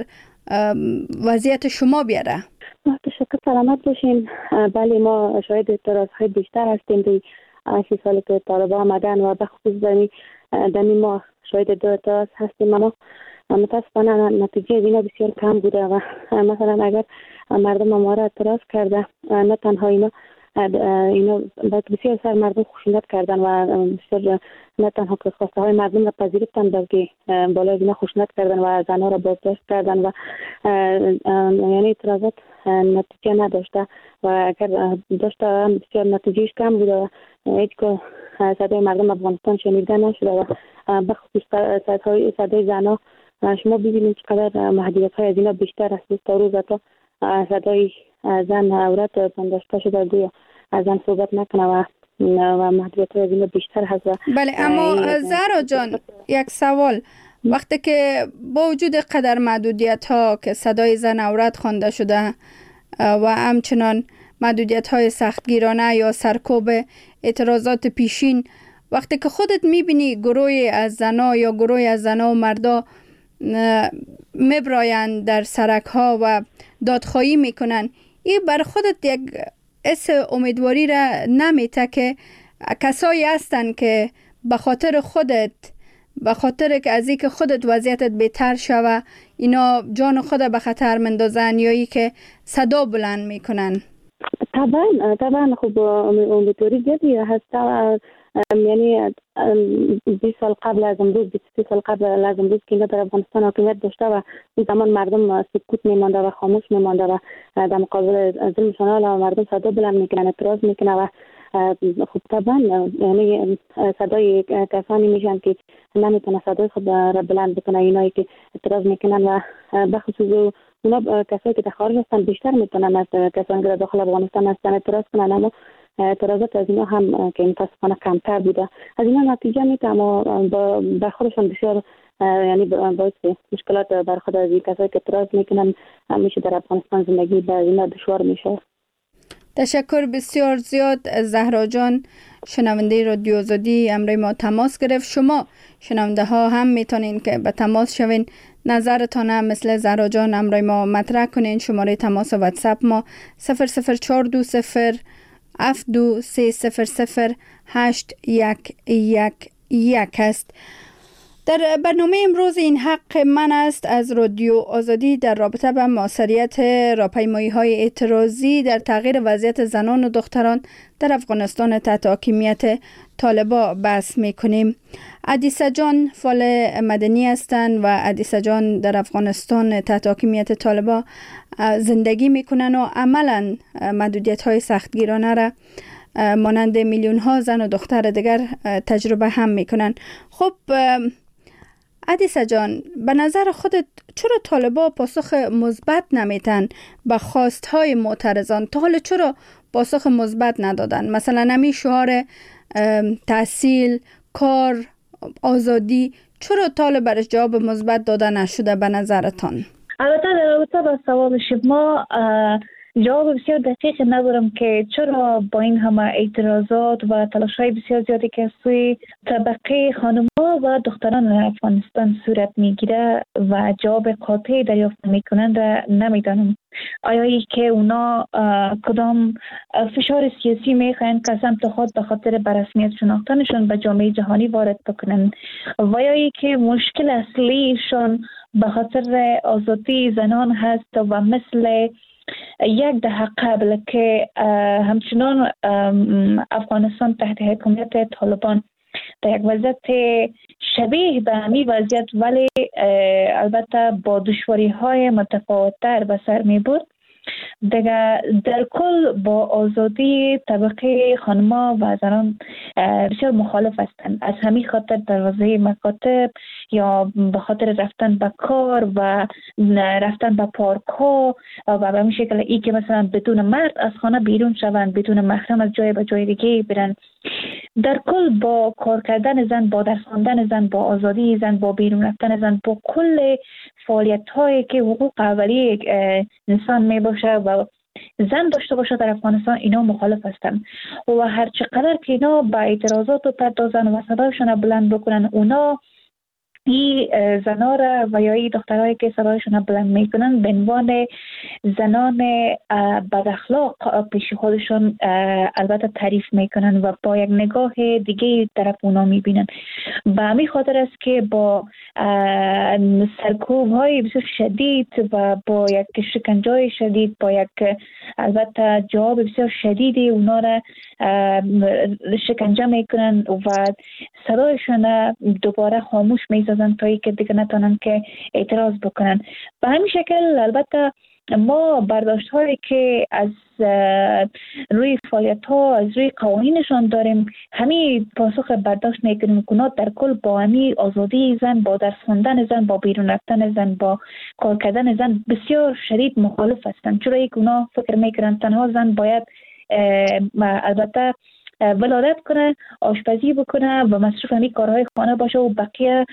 C: وضعیت شما بیاره؟
F: تشکر، سلامت باشین. بله، ما شاید اعتراض های بیشتر هستیم دی سی سالی که طالبان آمدن و بخصوص دمی دمی ما شاید دو اعتراض هستیم. اما متاسفانه نتیجه اینا بسیار کم بوده و مثلا اگر مردم ما را اعتراض کرده، نه تنها اینا اینا بسیار سر مردم خشونت کردن و بسیار نه تنها که خواسته های مردم را پذیرفتن، بلکه بالای اینا خشونت کردن و زنها را بازداشت کردن و یعنی اعتراضات نتیجه نداشته و اگر داشته هم بسیار نتیجهش کم بوده و هیچ که صدای مردم افغانستان شنیده نشده و بخصوص صدای صدای زنها شما ببینید چقدر محدودیت های از اینا بیشتر است. تا روز تا صدای زن عورت پنداشته شده گویا از زن صحبت نکنه و و محدودیت های از اینا بیشتر هست.
C: بله، اما زهرا جان یک سوال، وقتی که با وجود قدر محدودیت ها که صدای زن عورت خوانده شده و همچنان محدودیت های سختگیرانه یا سرکوب اعتراضات پیشین، وقتی که خودت میبینی گروهی از زنها یا گروهی از زنها و مردا میبرایند در سرک ها و دادخواهی میکنن، این بر خودت یک حس امیدواری را نمیته که کسایی هستن که به خاطر خودت، به خاطر که از اینکه خودت وضعیتت بهتر شوه، اینا جان خود به خطر مندازن یا ای که صدا بلند میکنن؟
F: طبعا طبعا خب امیدواری زیادی هست. یعنی بیست سال قبل از امروز، بیست سال قبل از امروز که اینجا در افغانستان حاکمیت داشته و این زمان مردم سکوت میمانده و خاموش میمانده و در مقابل ظلمشان و مردم صدا بلند میکنن، اعتراض میکنن و خب طبعا یعنی صدای کسانی میشن که نمیتونه صدای خود را بلند بکنه، اینایی که اعتراض میکنن و بخصوص اونا کسایی که در خارج هستن بیشتر میتونن از کسانی که در داخل افغانستان هستن اعتراض کنن. اما اعتراضات از اینا هم که متاسفانه کمتر بوده، از اینا نتیجه میده، اما بر خودشان بسیار یعنی باعث مشکلات بر خود از این کسایی که اعتراض میکنن همیشه در افغانستان زندگی بر اینا دشوار میشه.
C: تشکر بسیار زیاد زهرا جان، شنونده رادیو آزادی امروز ما تماس گرفت. شما شنونده ها هم میتونین که به تماس شوین، نظرتان هم مثل زهرا جان امروز ما مطرح کنین. شماره تماس واتساپ ما صفر صفر چهار دو صفر هفت دو سه صفر صفر هشت یک یک یک است. در برنامه امروز این حق من است از رادیو آزادی در رابطه با موثریت راهپیمایی های اعتراضی در تغییر وضعیت زنان و دختران در افغانستان تحت حاکمیت طالبان بحث میکنیم. عدیسه جان فعال مدنی هستند و عدیسه جان در افغانستان تحت حاکمیت طالبان زندگی میکنن و عملا محدودیت های سختگیرانه را مانند میلیون ها زن و دختر دیگر تجربه هم میکنن. خب عدیسه جان، به نظر خودت چرا طالبان پاسخ مثبت نمیتن به خواستهای معترضان؟ تا حالا چرا پاسخ مثبت ندادن؟ مثلا نمی شعار تحصیل، کار، آزادی، چرا طالب برش جواب مثبت داده نشده به نظرتان؟
G: البته در رابطه با سوال شما جواب بسیار دقیق ندارم که چرا با این همه اعتراضات و تلاش‌های بسیار زیادی که سوی طبقه خانم‌ها و دختران افغانستان صورت میگیره و جواب قاطعی دریافت میکنند نمیدانم. آیا ای که اونا کدام فشار سیاسی میخواین که سمت خود به خاطر برسمیت شناختنشون به جامعه جهانی وارد بکنن، و یا ای که مشکل اصلیشون به خاطر آزادی زنان هست و مثل یک دهه قبل که همچنان افغانستان تحت حکومت طالبان در یک وضعیت شبیه به همی وضعیت ولی البته با دشواری های متفاوت‌تر به سر می برد، دیگه در کل با آزادی طبقه خانما و زنان بسیار مخالف هستند. از همین خاطر دروازه مکاتب یا به خاطر رفتن به کار و رفتن به پارک ها و به همین شکل ای که مثلا بدون مرد از خانه بیرون شوند، بدون محرم از جای به جای دیگه برن. در کل با کار کردن زن، با درس خواندن زن، با آزادی زن، با بیرون رفتن زن، با کل فعالیت هایی که حقوق اولیه انسان می باشه و زن داشته باشه در افغانستان، اینا مخالف هستن و هر چقدر که اینا با اعتراضات و پردازن و صدایشون بلند بکنن، اونا این زنا را و یا این دخترهایی که صدایشون بلند میکنن به عنوان زنان بد اخلاق پیش خودشون البته تعریف میکنن و با یک نگاه دیگه طرف اونا میبینن. به همین خاطر است که با سرکوب های بسیار شدید و با یک شکنجه شدید، با یک البته جواب بسیار شدیدی اونا را شکنجه میکنن و صدایشون دوباره خاموش میسازن تا ای که دیگه نتونن که اعتراض بکنن. به همین شکل البته ما برداشت هایی که از روی فعالیت ها، از روی قوانینشان داریم، همین پاسخ برداشت میکنیم که اونا در کل با همین آزادی زن، با درس خوندن زن، با بیرون رفتن زن، با کار کردن زن بسیار شدید مخالف هستند. چرا ای که اونا فکر میکنن تنها زن باید البته ولادت کنه، آشپزی بکنه و مصروف همین کارهای خانه باشه و بقیه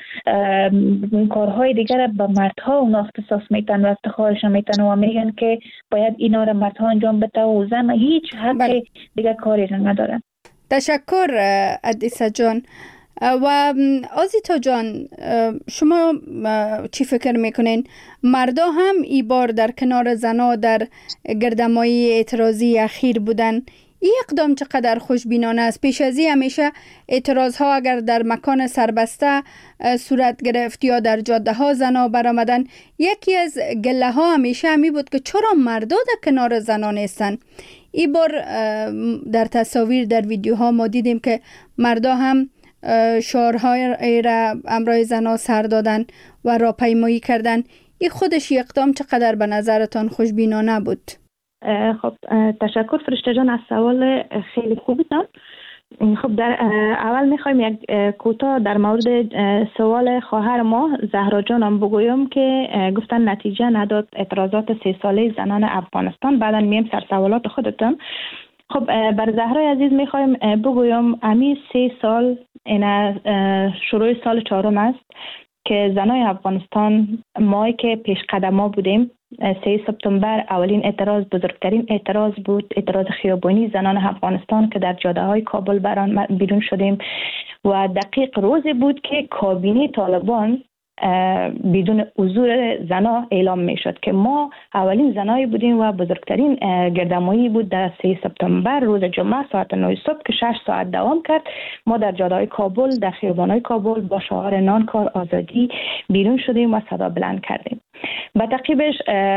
G: کارهای دیگر به مردها اونا اختصاص میتن و افتخارش میتن و میگن که باید اینا را مردها انجام بده و زن هیچ حق دیگر کاری را نداره.
C: تشکر ادیسه جان. و آزیتا جان، شما چی فکر میکنین؟ مردا هم ای بار در کنار زنا در گردمایی اعتراضی اخیر بودن. این اقدام چقدر خوشبینانه است؟ پیش از این همیشه اعتراض ها اگر در مکان سربسته صورت گرفت یا در جاده ها زنا برآمدن، یکی از گله ها همیشه همی بود که چرا مردا در کنار زنان نیستن. این بار در تصاویر، در ویدیوها ما دیدیم که مردا هم شعارهای را امرای زنا سر دادن و راهپیمایی کردن. این خودش اقدام چقدر به نظرتان خوشبینانه بود؟
F: خب تشکر فرشته جان از سوال خیلی خوبتان. خب در اول میخوایم یک کوتاه در مورد سوال خواهر ما زهرا جانم بگویم که گفتن نتیجه نداد اعتراضات سه ساله زنان افغانستان. بعدا میم سر سوالات خودتان. خب بر زهرای عزیز میخوایم بگویم امی سه سال این شروع سال چهارم است که زنای افغانستان مایی که پیش قدم ها بودیم. سه سپتامبر اولین اعتراض، بزرگترین اعتراض بود، اعتراض خیابانی زنان افغانستان که در جاده های کابل بران بیرون شدیم و دقیق روزی بود که کابینه طالبان بدون حضور زنا اعلام می شد که ما اولین زنایی بودیم و بزرگترین گردمایی بود در سه سپتامبر روز جمعه ساعت نه صبح که شش ساعت دوام کرد. ما در جاده‌های کابل، در خیابان‌های کابل با شعار نان کار آزادی بیرون شدیم و صدا بلند کردیم. با تعقیبش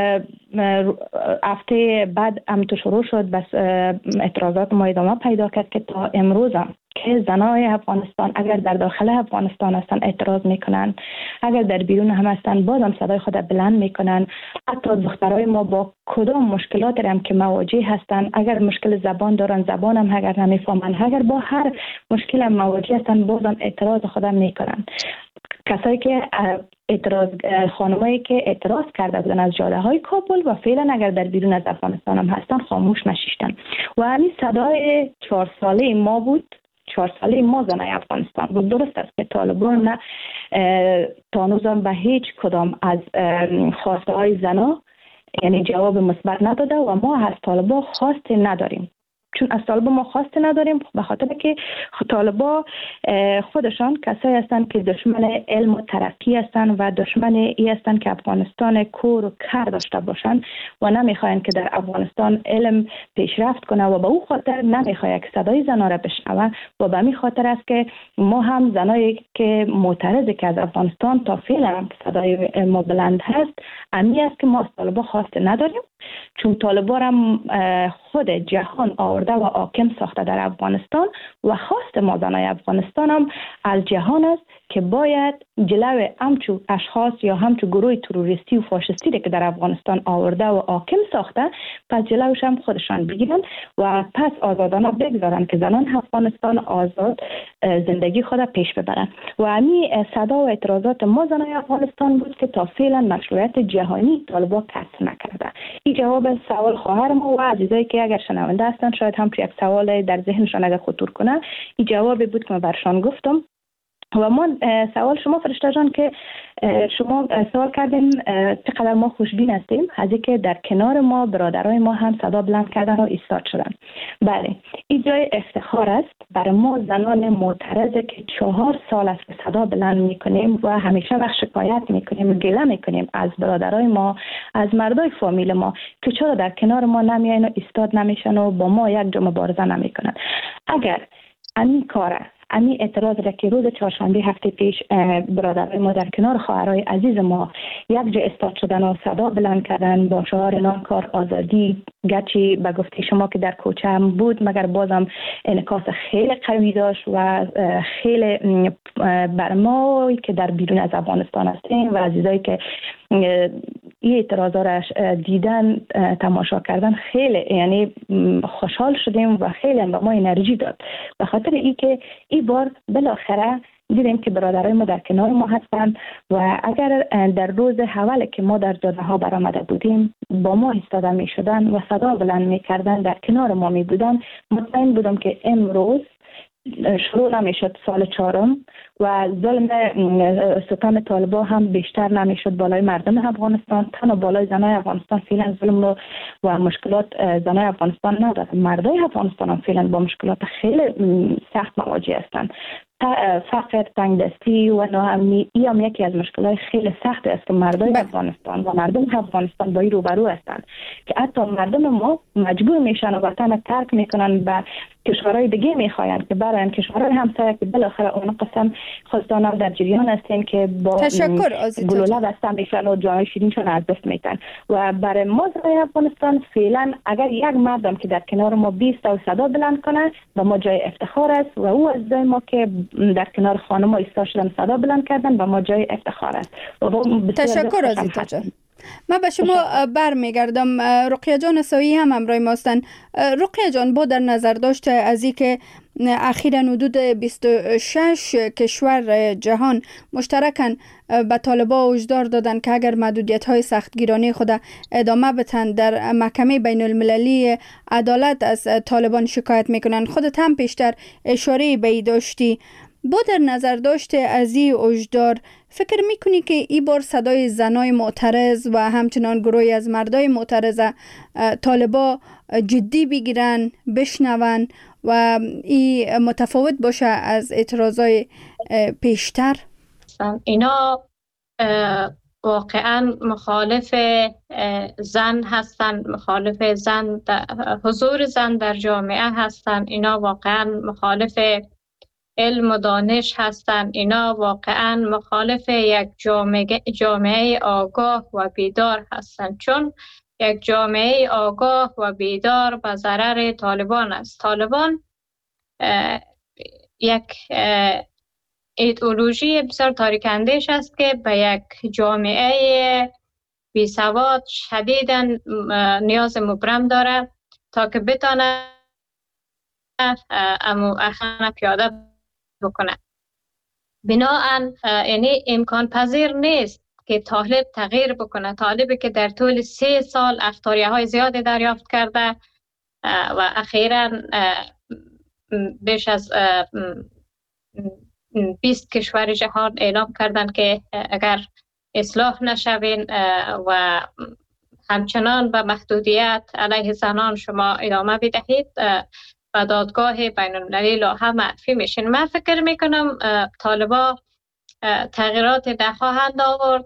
F: هفته بعد همینطور شروع شد، بس اعتراضات ما ادامه پیدا کرد که تا امروز هم که زنای افغانستان اگر در داخل افغانستان هستن اعتراض میکنن، اگر در بیرون هم هستن بازم صدای خود بلند میکنن. حتی دخترای ما با کدام مشکلات هم که مواجه هستن، اگر مشکل زبان دارن، زبان هم اگر نمیفهمن، اگر با هر مشکل هم مواجه هستن بازم اعتراض خودم میکنن. کسایی که اعتراض خانمایی که اعتراض کرده بودن از جاده های کابل و فعلا اگر در بیرون از افغانستان هم هستن خاموش نشیشتن و همین صدای چهار ساله ما بود. چهار ساله ما زنای افغانستان بود. درست است که طالبان نه تانوزم به هیچ کدام از خواسته های زنا یعنی جواب مثبت نداده و ما از طالبان خواسته نداریم. چون از طالبا ما خواسته نداریم به خاطر که طالبا خودشان کسایی هستند که دشمن علم و ترقی هستند و دشمن ای هستند که افغانستان کور و کر داشته باشند و نمیخواین که در افغانستان علم پیشرفت کنه و به او خاطر نمیخواد که صدای زنا را بشنوه و به همین خاطر است که ما هم زنایی که معترض که از افغانستان تا فعلا هم صدای ما بلند هست، امی است که ما از طالبا خواسته نداریم. چون طالبا هم خود جهان آورده و حاکم ساخته در افغانستان و خواست ما زنای افغانستان هم از جهان است که باید جلو همچو اشخاص یا همچو گروه تروریستی و فاشisتی که در افغانستان آورده و حاکم ساخته، پس جلوش هم خودشان بگیرن و پس آزادانه بگذارن که زنان افغانستان آزاد زندگی خود پیش ببرن. و همین صدا و اعتراضات ما زنان افغانستان بود که تا فعلا مشروعیت جهانی طالبان کسب نکرده. این جواب سوال خواهر ما و عزیزایی که اگر شنونده هستن شاید هم یک سوال در ذهنشان اگر خطور کنه، این جوابی بود که من برشان گفتم. و ما سوال شما فرشته جان که شما سوال کردیم چقدر ما خوشبین هستیم از اینکه در کنار ما برادرای ما هم صدا بلند کردن و ایستاد شدن. بله، این جای افتخار است برای ما زنان معترضه که چهار سال است که صدا بلند میکنیم و همیشه وقت شکایت میکنیم، گله میکنیم از برادرای ما، از مردای فامیل ما که چرا در کنار ما نمیاین و ایستاد نمیشن و با ما یک جا مبارزه نمیکنن. اگر این کاره امی اعتراض را که روز چهارشنبه هفته پیش برادرای ما در کنار خواهرای عزیز ما یک جا استاد شدن و صدا بلند کردن با شعار نام کار آزادی، گرچه به گفته شما که در کوچه هم بود مگر بازم انعکاس خیلی قوی داشت و خیلی بر ما که در بیرون از افغانستان هستیم و عزیزایی که این اعتراضا را دیدن تماشا کردن خیلی یعنی خوشحال شدیم و خیلی به ما انرژی داد، به خاطر اینکه این بار بالاخره دیدیم که برادرای ما در کنار ما هستند و اگر در روز اول که ما در جاده ها برآمده بودیم با ما ایستاده می شدن و صدا بلند می کردن در کنار ما می بودن، مطمئن بودم که امروز شروع نمیشد سال چهارم و ظلم ستم طالبان هم بیشتر نمیشد بالای مردم افغانستان. تنها بالای زنای افغانستان فعلا ظلم و مشکلات زنای افغانستان نداره، مردای افغانستان هم فعلا با مشکلات خیلی سخت مواجه هستند. فقر، تنگدستی و ناامنی ای هم یکی از مشکلات خیلی سخت است که مردم افغانستان و مردم افغانستان با این روبرو هستند که حتی مردم ما مجبور میشن و وطن ترک میکنن و کشورهای دیگه میخواین که برای کشورهای همسایه که بالاخره اون قسم خودتان هم در جریان هستین که با گلوله بسته میشن و جای شیرینشون از دست میتن. و برای ما زنای افغانستان فعلا اگر یک مردم که در کنار ما بیست و صدا بلند کنه و ما جای افتخار است و او از جای ما که در کنار خانم ایستاد شدن صدا بلند کردن و ما جای افتخار است.
C: تشکر عزیزا جان. من به شما بر میگردم. رقیه جان سایی هم همراه ما هستند. رقیه جان، با در نظر داشته از این که اخیراً حدود بیست و شش کشور جهان مشترکاً به طالبان هشدار دادن که اگر محدودیت های سختگیرانه خود ادامه بدن در محکمه بین المللی عدالت از طالبان شکایت میکنن. خودت هم پیشتر اشاره به این داشتی. با در نظر داشته از این هشدار فکر میکنی که این بار صدای زنای معترض و همچنان گروهی از مردای معترض طالبا جدی بگیرن، بشنون و این متفاوت باشه از اعتراضای پیشتر؟
E: اینا واقعا مخالف زن هستن، مخالف زن حضور زن در جامعه هستن. اینا واقعا مخالف علم و دانش هستند. اینا واقعا مخالف یک جامعه, جامعه آگاه و بیدار هستند، چون یک جامعه آگاه و بیدار به ضرر طالبان است. طالبان یک ایدئولوژی بسیار تاریک اندیش است که به یک جامعه بیسواد شدیداً نیاز مبرم داره تا که بتانه امو اخوان پیاده بکنه. بناهن یعنی امکان پذیر نیست که طالب تغییر بکنه. طالبی که در طول سه سال اخطاریه های زیادی دریافت کرده و اخیراً بیش از بیست کشور جهان اعلام کردن که اگر اصلاح نشوین و همچنان به محدودیت علیه زنان شما ادامه بدهید و دادگاه بین المللی لاحه معرفی میشین. من فکر میکنم طالبا تغییرات نخواهند آورد.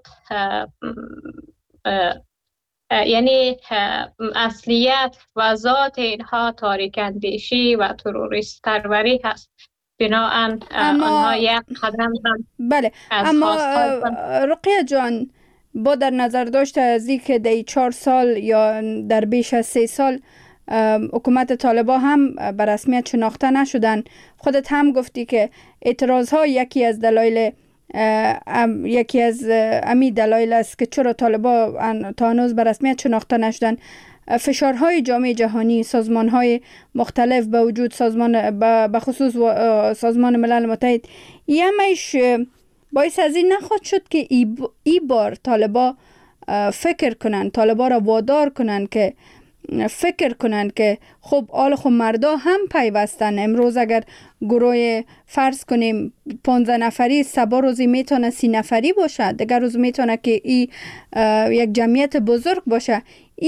E: یعنی اصلیت و ذات اینها تاریک اندیشی و تروریست پروری هست. بناهن آنها یک قدم هم
C: بله. اما رقیه جان، با در نظر داشته از این که در چهار سال یا در بیش از سه سال حکومت طالبان هم به رسمیت شناخته نشدن، خودت هم گفتی که اعتراض ها یکی از دلایل یکی از امی دلایل است که چرا طالبا تا هنوز به رسمیت شناخته نشدن. فشارهای جامعه جهانی، سازمانهای مختلف به وجود سازمان به خصوص سازمان ملل متحد، یمش باعث از این نخواهد شد که ای, ای بار طالبا فکر کنن، طالبا را وادار کنن که فکر کنن که خب آل خب مردا هم پیوستن. امروز اگر گروه فرض کنیم پانزده نفری، سبا روزی میتونه سی نفری باشه، دیگر روز میتونه که ای یک جمعیت بزرگ باشه.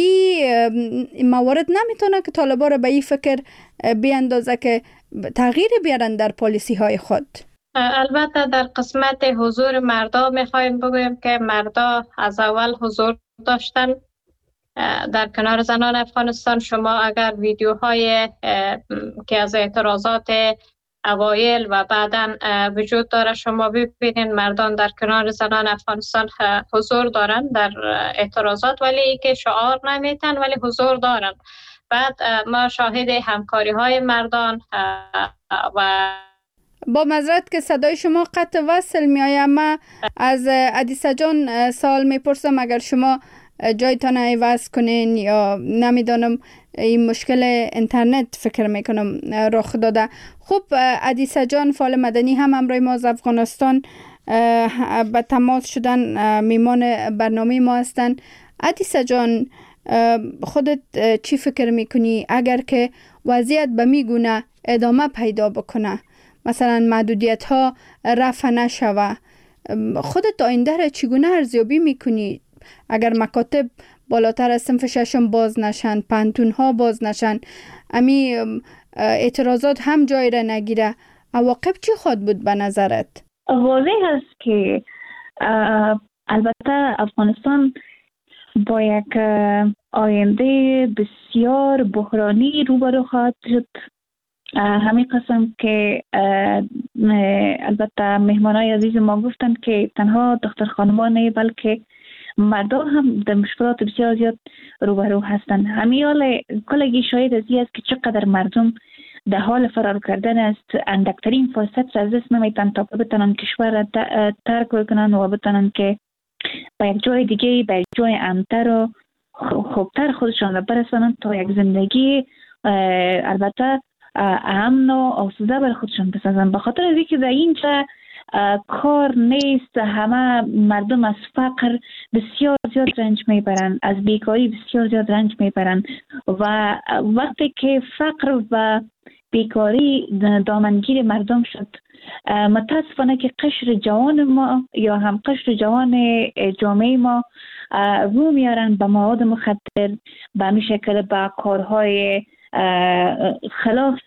C: این موارد نمیتونه که طالبا را به این فکر بیاندازه که تغییر بیارن در پالیسی های خود.
E: البته در قسمت حضور مردا میخوایم بگویم که مردا از اول حضور داشتن در کنار زنان افغانستان. شما اگر ویدیوهای که از اعتراضات اوایل و بعداً وجود داره شما ببینید، مردان در کنار زنان افغانستان حضور دارن در اعتراضات، ولی که شعار نمیتن ولی حضور دارن. بعد ما شاهد همکاری های مردان و
C: با معذرت که صدای شما قطع وصل می آید. ما از عدیسه جان سوال میپرسم، اگر شما جایتان عوض کنین یا نمیدانم این مشکل اینترنت فکر میکنم رخ داده. خب عدیسه جان فعال مدنی هم همراه ما از افغانستان به تماس شدن، میمان برنامه ما هستن. عدیسه جان خودت چی فکر میکنی اگر که وضعیت به میگونه ادامه پیدا بکنه، مثلا محدودیت ها رفع نشوه، خودت آینده را چگونه ارزیابی میکنی؟ اگر مکاتب بالاتر از صنف ششم باز نشن، پانتون ها باز نشن، امی اعتراضات هم جای را نگیره، عواقب چی خواهد بود به نظرت؟
G: واضح است که البته افغانستان با یک آینده بسیار بحرانی روبرو خواهد شد. همین قسم که البته مهمانای عزیز ما گفتن که تنها دختر خانمان نه بلکه مردا هم در مشکلات بسیار زیاد روبرو هستند. همین حال کلگی شاید از این است که چقدر مردم در حال فرار کردن است، اندکترین فرصت را از دست نمیتن تا بتونن کشور را ترک کنن و بتونن که به یک جای دیگه، به یک جای امن‌تر و خوبتر خودشان را برسانند تا یک زندگی البته امن و آسوده بر خودشان بسازن. به خاطر از اینکه در اینجا کار نیست، همه مردم از فقر بسیار زیاد رنج میبرن، از بیکاری بسیار زیاد رنج میبرن و وقتی که فقر و بیکاری دامنگیر مردم شد، متاسفانه که قشر جوان ما یا هم قشر جوان جامعه ما رو میارن به مواد مخدر، به همین شکل به کارهای خلاف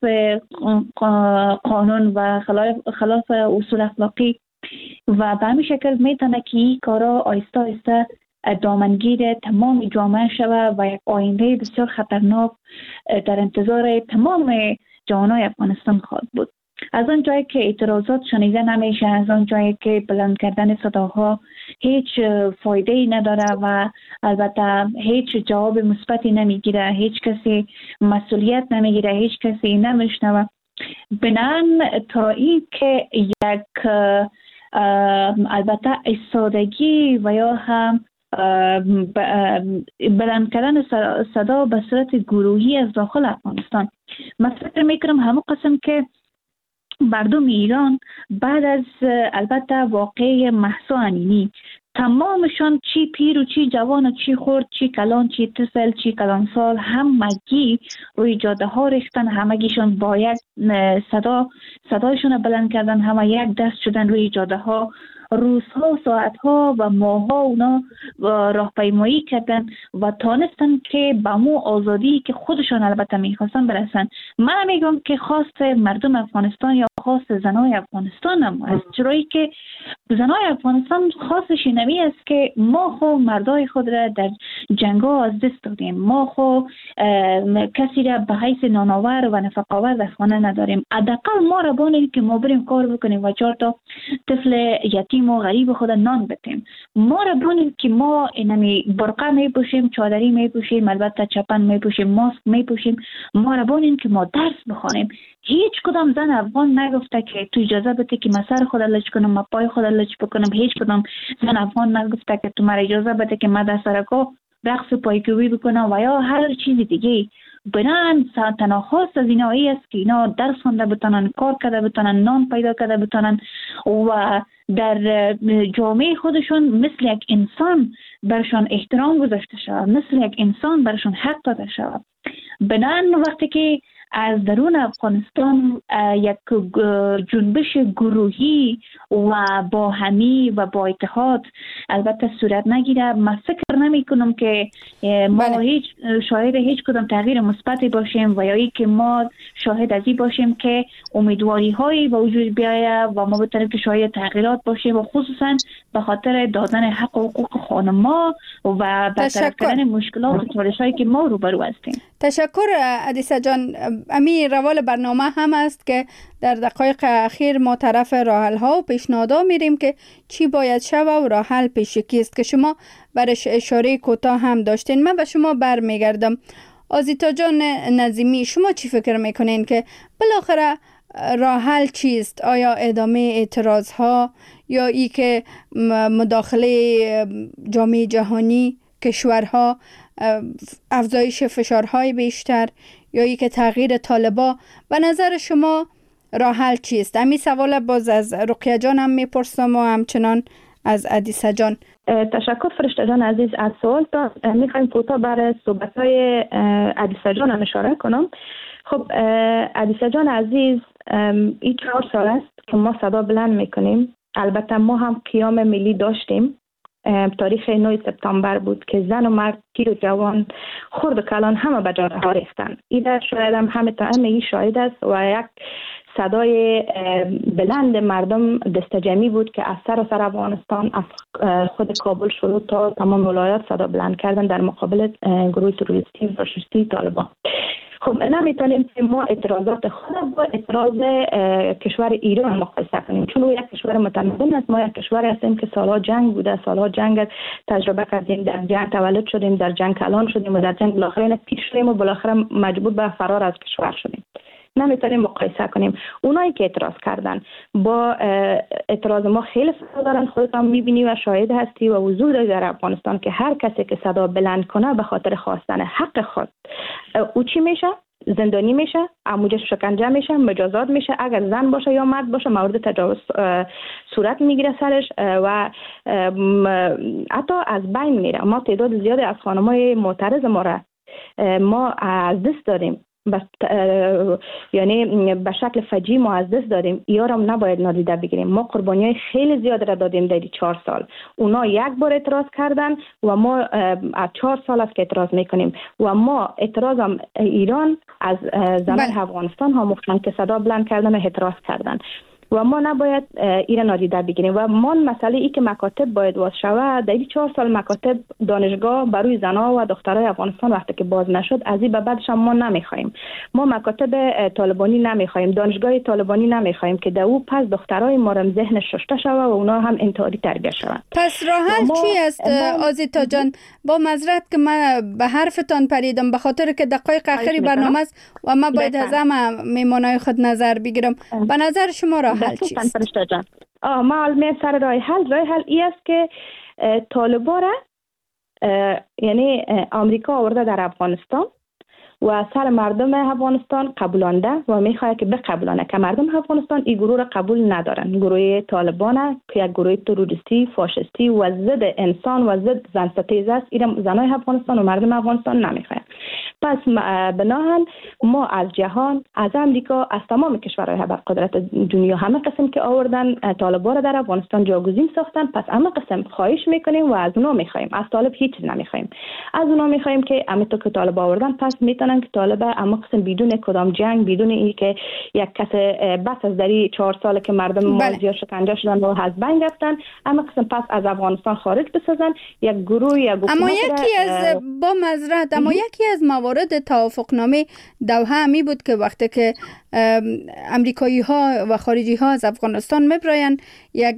G: قانون و خلاف اصول اخلاقی و به همین شکل میتونه که این کارا آیسته آیسته دامنگیر تمام جامعه شود و یک آینده بسیار خطرناک در انتظار تمام جوانای افغانستان خواهد بود. از آن جایی که اعتراضات شنیده نمیشه، از آن جایی که بلند کردن صداها هیچ فایده ای نداره و البته هیچ جواب مثبتی نمیگیره، هیچ کسی مسئولیت نمیگیره، هیچ کسی نمیشنوه. بنان تا این که یک البته ایستادگی و یا هم بلند کردن صدا به صورت گروهی از داخل افغانستان، من فکر میکنم همون قسم که مردم ایران بعد از البته واقعه مهسا امینی تمامشان چی پیر و چی جوان و چی خورد، چی کلان چی تسل چی کلان سال همگی روی جاده ها ریختن، همگیشان با یک صدا صدایشون بلند کردن، همه یک دست شدن روی جاده ها، روزها، ساعتها و ماهها اونا راهپیمایی کردن و تانستن که به مو آزادی که خودشان البته میخواستن برسن. من میگم که خواست مردم افغانستان یا خواست زنای افغانستان هم است، چرایی که زنای افغانستان خواستش اینمی است که ما خو مردای خود را در جنگا از دست دادیم، ما خو کسی را به حیث نانآور و نفقاور در خانه نداریم، حداقل ما را بانیم که ما بریم کار بکنیم و چهار تا طفل یتیم و غریب خود نان بتیم، ما را بانیم که ما اینمی برقه می پوشیم، چادری می پوشیم، البته چپن می پوشیم، ماسک می پوشیم، ما را بانیم که ما درس بخوانیم. هیچ کدام زن افغان نگفته که تو اجازه بده که من سر خود لج کنم، من پای خود لج بکنم. هیچ کدام زن افغان نگفته که تو مرا اجازه بده که من در سرکو رقص پایکوبی بکنم و یا هر چیز دیگه. بنان تنها خواست از اینا ای است که اینا درس خونده بتانن، کار کرده بتانن، نان پیدا کرده بتانن و در جامعه خودشون مثل یک انسان برشان احترام گذاشته شود، مثل یک انسان برشان حق داده شود. بنان وقتی که از درون افغانستان یک جنبش گروهی و با همی و با اتحاد البته صورت نگیره، من فکر نمی کنم که ما بله. هیچ شاهد هیچ کدام تغییر مثبتی باشیم و یا ای که ما شاهد از این باشیم که امیدواری هایی به وجود بیاید و ما بتونیم که شاهد تغییرات باشیم و خصوصا به خاطر دادن حق و حقوق خانم‌ها و برطرف کردن مشکلات و چالش‌هایی که ما روبرو هستیم.
C: تشکر عدیسه جان. امی روال برنامه هم است که در دقایق اخیر ما طرف راه ها و پیشنهادها میریم که چی باید شود و راه حل پیشکی است که شما برش اشاره کوتاه هم داشتین. من به شما برمیگردم. آزیتا جان نظیمی، شما چی فکر میکنین که بالاخره راه حل چیست؟ آیا ادامه اعتراض ها یا ای که مداخله جامعه جهانی، کشورها، افزایش فشارهای بیشتر یا ای که تغییر طالبا؟ به نظر شما راه حل چیست؟ امی سوال باز از رقیه جان هم میپرسم و همچنان از عدیسه جان.
F: تشکر فرشته جان عزیز از سوال. تا میخوایم کوتاه برای صحبت های عدیسه جان هم اشاره کنم. خب عدیسه جان عزیز، این چهار سال است که ما صدا بلند میکنیم. البته ما هم قیام ملی داشتیم. تاریخ نه سپتامبر بود که زن و مرد، پیر و جوان، خرد و کلان همه به جاده ها ریختن. این شاید هم همه تا همه این شاهد است و یک صدای بلند مردم دستجمعی بود که از سراسر افغانستان، از خود کابل شروع تا تمام ولایات صدا بلند کردن در مقابل گروه تروریستی و فاشیستی طالبان. خب نمیتونیم که ما اعتراضات خود با اعتراض کشور ایران مقایسه کنیم، چون او یک کشور متمدن است. ما یک کشور هستیم که سالها جنگ بوده، سالها جنگ تجربه کردیم، در جنگ تولد شدیم، در جنگ کلان شدیم و در جنگ بالاخره پیر شدیم و بالاخره مجبور به فرار از کشور شدیم. نمیتونیم مقایسه کنیم. اونایی که اعتراض کردن با اعتراض ما خیلی فرق دارن. خودت هم میبینی و شاهد هستی و حضور داری در افغانستان که هر کسی که صدا بلند کنه به خاطر خواستن حق خود، او چی میشه؟ زندانی میشه، اموجش شکنجه میشه، مجازات میشه. اگر زن باشه یا مرد باشه مورد تجاوز صورت میگیره سرش و حتی از بین میره. ما تعداد زیادی از خانمای معترض ما را ما از دست داریم، بس یعنی به شکل فجیع ما از دست داریم. ایارم نباید نادیده بگیریم. ما قربانیای خیلی زیاد را دادیم در چهار سال. اونا یک بار اعتراض کردن و ما از چهار سال است که اعتراض میکنیم و ما اعتراضم ایران از زنان افغانستان ها مختن که صدا بلند کردن و اعتراض کردن و ما نباید ایران نادیده بگیریم. و ما مسئله ای که مکاتب باید باز شود، در این چهار سال مکاتب دانشگاه برای زنها و دخترای افغانستان وقتی که باز نشد، از این به بعدش ما نمیخوایم. ما مکاتب طالبانی نمیخوایم، دانشگاه طالبانی نمیخوایم که در او پس دخترای ما را ذهن ششته شود و اونا هم انتحاری تربیت شوند.
C: پس راه حل چی است آزیتا جان؟ با معذرت که من به حرفتان پریدم به خاطر که دقایق اخیری برنامه است و ما باید از همه میمانای خود نظر بگیرم. به نظر شما راه حل چیست؟
F: آه ما علمه سر راه حل راه حل ای است که طالبا را یعنی آمریکا آورده در افغانستان و سر مردم افغانستان قبولانده و میخواد که بقبولانه که مردم افغانستان این گروه را قبول ندارن. گروه طالبان که یک گروه تروریستی، فاشیستی و ضد انسان و ضد زن ستیز است، این زنای افغانستان و مردم افغانستان نمیخواد. پس بناهن ما از جهان، از امریکا، از تمام کشورهای ابرقدرت دنیا همه قسم که آوردن طالبان را در افغانستان جاگزین ساختن، پس همه قسم خواهش میکنیم و از اونا میخوایم. از طالب هیچ نمیخوایم. از اونا میخوایم که امیتو که طالب آوردن پس میتونن که طالب اما قسم بدون کدام جنگ، بدون این که یک کس بس از دری چهار سال که مردم ما زیاد شکنجه شدن و از بین رفتن، اما قسم پس از افغانستان خارج بسازن. یک گروه یک
C: اما یکی از با معذرت اما یکی از موارد موارد توافقنامه دوحه می بود که وقتی که امریکایی ها و خارجی ها از افغانستان میبراین یک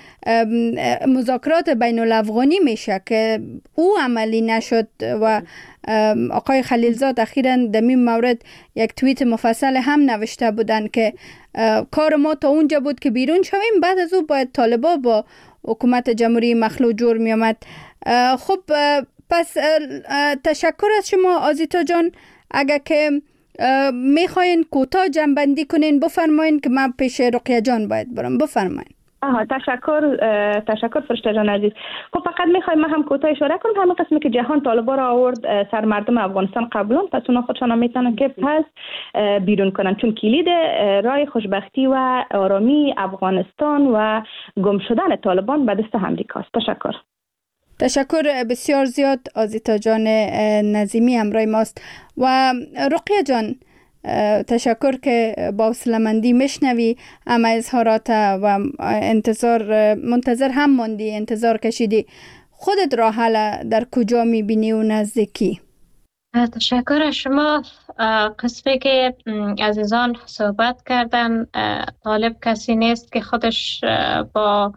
C: مذاکرات بین الافغانی میشه که او عملی نشد و آقای خلیلزاد اخیراً در این مورد یک توییت مفصل هم نوشته بودن که کار ما تا اونجا بود که بیرون شویم، بعد از او باید طالبا با حکومت جمهوری مخلوع جور می آمد. خب پس تشکر از شما آزیتا جان. اگر که میخواین کوتاه جنبندی کنین بفرمایین که من پیش رقیه جان باید برم. بفرمایین.
F: آها تشکر تشکر فرشته جان عزیز. خب فقط میخوایم ما هم کوتاه اشاره کنم همین قسمی که جهان طالبا را آورد سر مردم افغانستان قبلان، پس اونا خودشان میتونن که پس بیرون کنن، چون کلید راه خوشبختی و آرامی افغانستان و گم شدن طالبان به دست امریکاست. تشکر.
C: تشکر بسیار زیاد آزیتا جان نظیمی همراه ماست. و رقیه جان تشکر که با حوصله‌مندی میشنوی اما اظهارات و انتظار منتظر هم موندی، انتظار کشیدی. خودت راه حل در کجا میبینی و نزدیکی؟
E: تشکر از شما. قسمی که عزیزان صحبت کردن، طالب کسی نیست که خودش با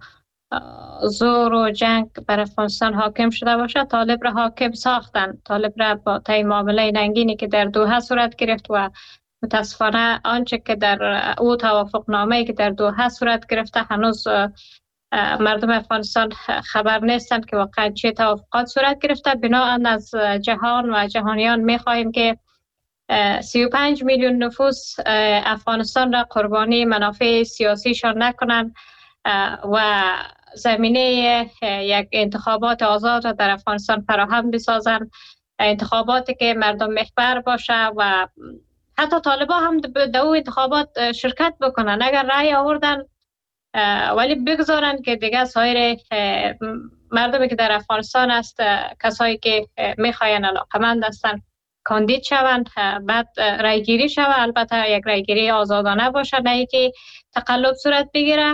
E: زور و جنگ بر افغانستان حاکم شده باشه. طالب را حاکم ساختن. طالب را با طی معامله ننگینی که در دوحه صورت گرفت و متاسفانه آنچه که در او توافقنامه‌ای که در دوحه صورت گرفته هنوز مردم افغانستان خبر نیستند که واقعا چه توافقات صورت گرفته. بنابراین از جهان و جهانیان می‌خواهیم که سی و پنج میلیون نفوس افغانستان را قربانی منافع سیاسیشان نکنند و زمینه یک انتخابات آزاد را در افغانستان فراهم بسازند، انتخاباتی که مردم محور باشه و حتی طالبا هم در او انتخابات شرکت بکنن. اگر رأی آوردن ولی بگذارن که دیگه سایر مردمی که در افغانستان است، کسایی که میخواین علاقمند هستن کاندید شوند، بعد رأی گیری شود. البته یک رأی گیری آزادانه باشه، نه که تقلب صورت بگیره.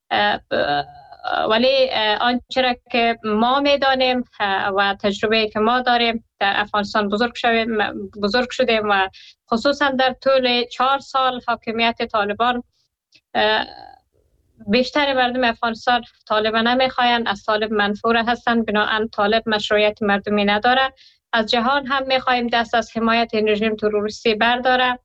E: ولی آنچه را که ما میدانیم و تجربه که ما داریم در افغانستان بزرگ شدیم بزرگ شدیم و خصوصا در طول چهار سال حاکمیت طالبان بیشتر مردم افغانستان طالب نمیخواین، از طالب منفور هستن. بنابراین طالب مشروعیت مردمی نداره. از جهان هم میخوایم دست از حمایت این رژیم تروریستی برداره.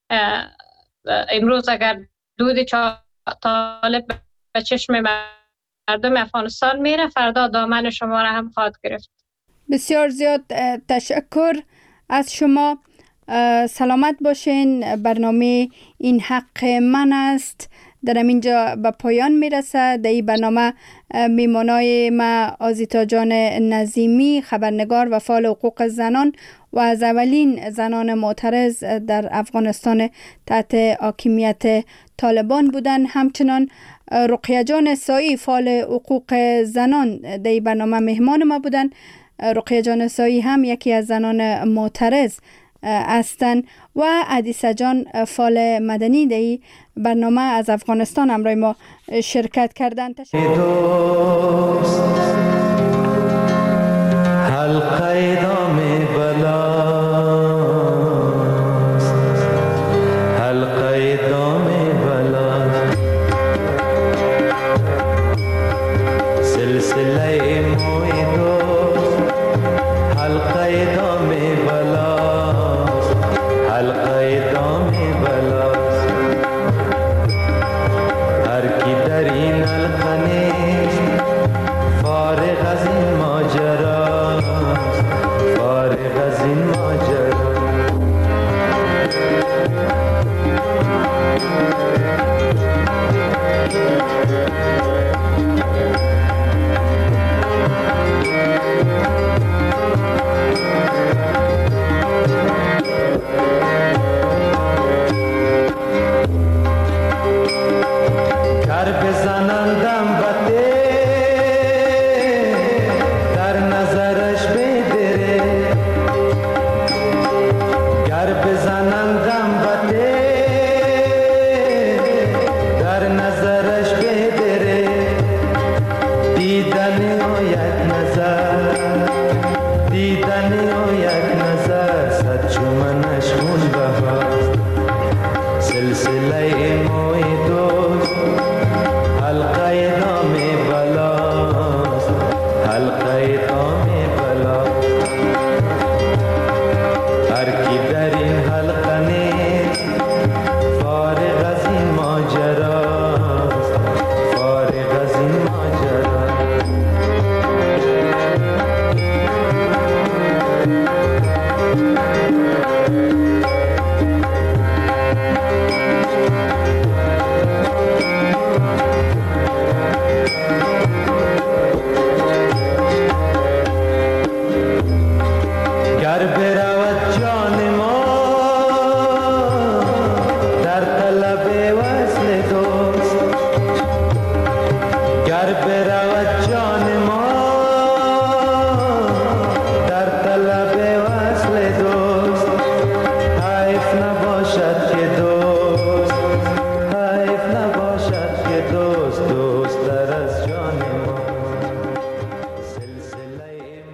E: امروز اگر دود طالب به چشم مردم افغانستان میره، فردا دامن شما را هم خواهد گرفت.
C: بسیار زیاد تشکر از شما. سلامت باشین. برنامه این حق من است در اینجا به پایان میرسه. در این برنامه میمانای ما آزیتا جان نظیمی، خبرنگار و فعال حقوق زنان و از اولین زنان معترض در افغانستان تحت حاکمیت طالبان بودن. همچنان رقیه جان سایی، فعال حقوق زنان، در این برنامه مهمان ما بودن. رقیه جان سایی هم یکی از زنان معترض هستند و عدیسه جان فعال مدنی در این برنامه از افغانستان همراه ما شرکت کردند.